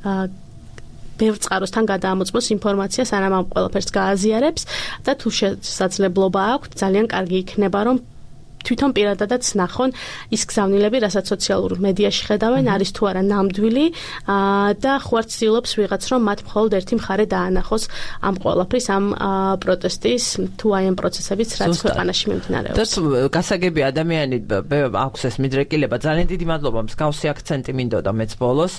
Speaker 2: ბევრ წყაროსთან გადაამოწმოს ინფორმაცია, სანამ ამ ყველაფერს გააზიარებს და თუ შესაძლებლობა აქვს, ძალიან კარგი იქნება რომ თვითონ პირადადაც ნახონ ის გზავნილები, რასაც სოციალურ მედიაში ხედავენ, არის თუ არა ნამდვილი და ხო არ ცდილობს ვიღაც რომ მათ მხოლოდ ერთი მხარე დაანახოს ამ ყველაფრის, ამ პროტესტის თუ აი ამ პროცესების, რაც ქვეყანაში მიმდინარეობს.
Speaker 1: და გასაგები ადამიანი აქვს ეს მიდრეკილება, ძალიან დიდი მადლობა, მსგავსი აქცენტი მინდოდა მეც ბოლოს.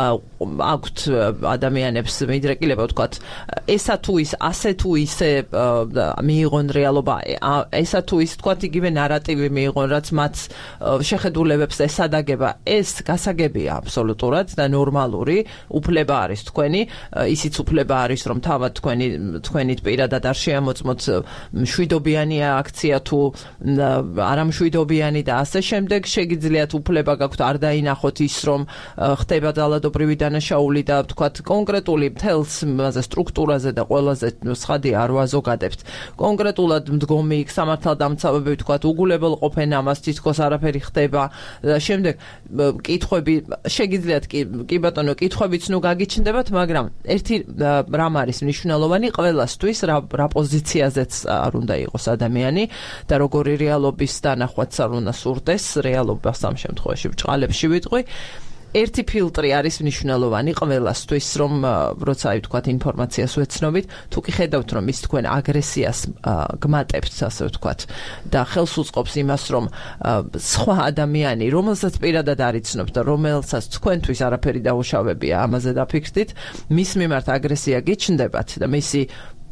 Speaker 1: აქვთ ადამიანებს მიდრეკილება, ვთქვათ, ესა თუ ის, ასე თუ ისე მიიღონ რეალობა, ესა თუ ის, ვთქვათ, იგივე ნარატივი მიიღონ, რაც მათ შეხედულებებს ესადაგება, ეს გასაგებია აბსოლუტურად და ნორმალური, უფლება არის თქვენი, ისიც უფლება არის, რომ თავად თქვენი თქვენით პირადად არ შეამოწმოთ მშვიდობიანი აქცია თუ არამშვიდობიანი და ასე შემდეგ, შეგიძლიათ უფლება გაქვთ არ დაინახოთ ის, რომ ხდება ძალადობრივი დანაშაული და ვთქვათ კონკრეტული მთელს მასე სტრუქტურაზე და ყველაზე ცხადია არ ვაზოგადებთ. კონკრეტულად მდგომი სამართალდამცავები ვთქვათ უგულებელ ყოფენ ამას, თითქოს არაფერი ხდება და შემდეგ კითხვები შეგიძლიათ კი ბატონო კითხვებიც ნუ გაგიჩნდებათ, მაგრამ ერთი რამ არის მნიშვნელოვანი ყველასთვის, რა რა პოზიციაზეც არ უნდა იყოს ადამიანი და როგორი რეალობის დანახვაც არ უნდა სურდეს, რეალობას ამ შემთხვევაში ბრჭყალებში ვიტყვი. ერთი ფილტრი არის მნიშვნელოვანი ყველასთვის, რომ როცა აი ვთქვათ ინფორმაციას ვეცნობით, თუ კი ხედავთ რომ ის თქვენ აგრესიას გმატებთ, ასე ვთქვათ, და ხელს უწყობს იმას, რომ სხვა ადამიანი, რომელსაც პირადად არ იცნობთ და რომელსაც თქვენთვის არაფერი დაუშავებია, ამაზე დაფიქრდით, მის მიმართ აგრესია გიჩნდებათ და მისი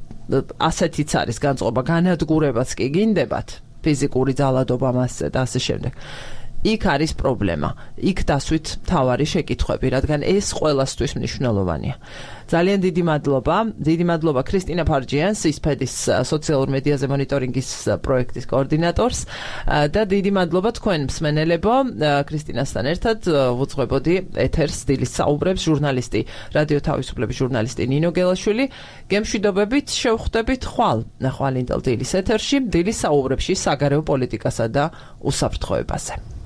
Speaker 1: ასეთიც არის განწყობა, განადგურებაც კი გინდებათ, ფიზიკური ძალადობა მასზე და ასე შემდეგ. იქ არის პრობლემა. იქ დასვით თავარი შეკითხვები, რადგან ეს ყველასთვის მნიშვნელოვანია. ძალიან დიდი მადლობა. დიდი მადლობა ქრისტინა ფარჯიანს, ისფედის სოციალურ მედიაზე მონიტორინგის პროექტის კოორდინატორს და დიდი მადლობა თქვენ მსმენელებო. ქრისტინასთან ერთად ვუძღვებოდი ეთერს დილის საუბრებს ჟურნალისტი, რადიო თავისუფლების ჟურნალისტი ნინო გელაშვილი. გემშვიდობებით შევხვდებით ხვალ. ხვალინდელ დილის ეთერში, დილის საუბრებში საგარეო პოლიტიკასა და უსაფრთხოებაზე.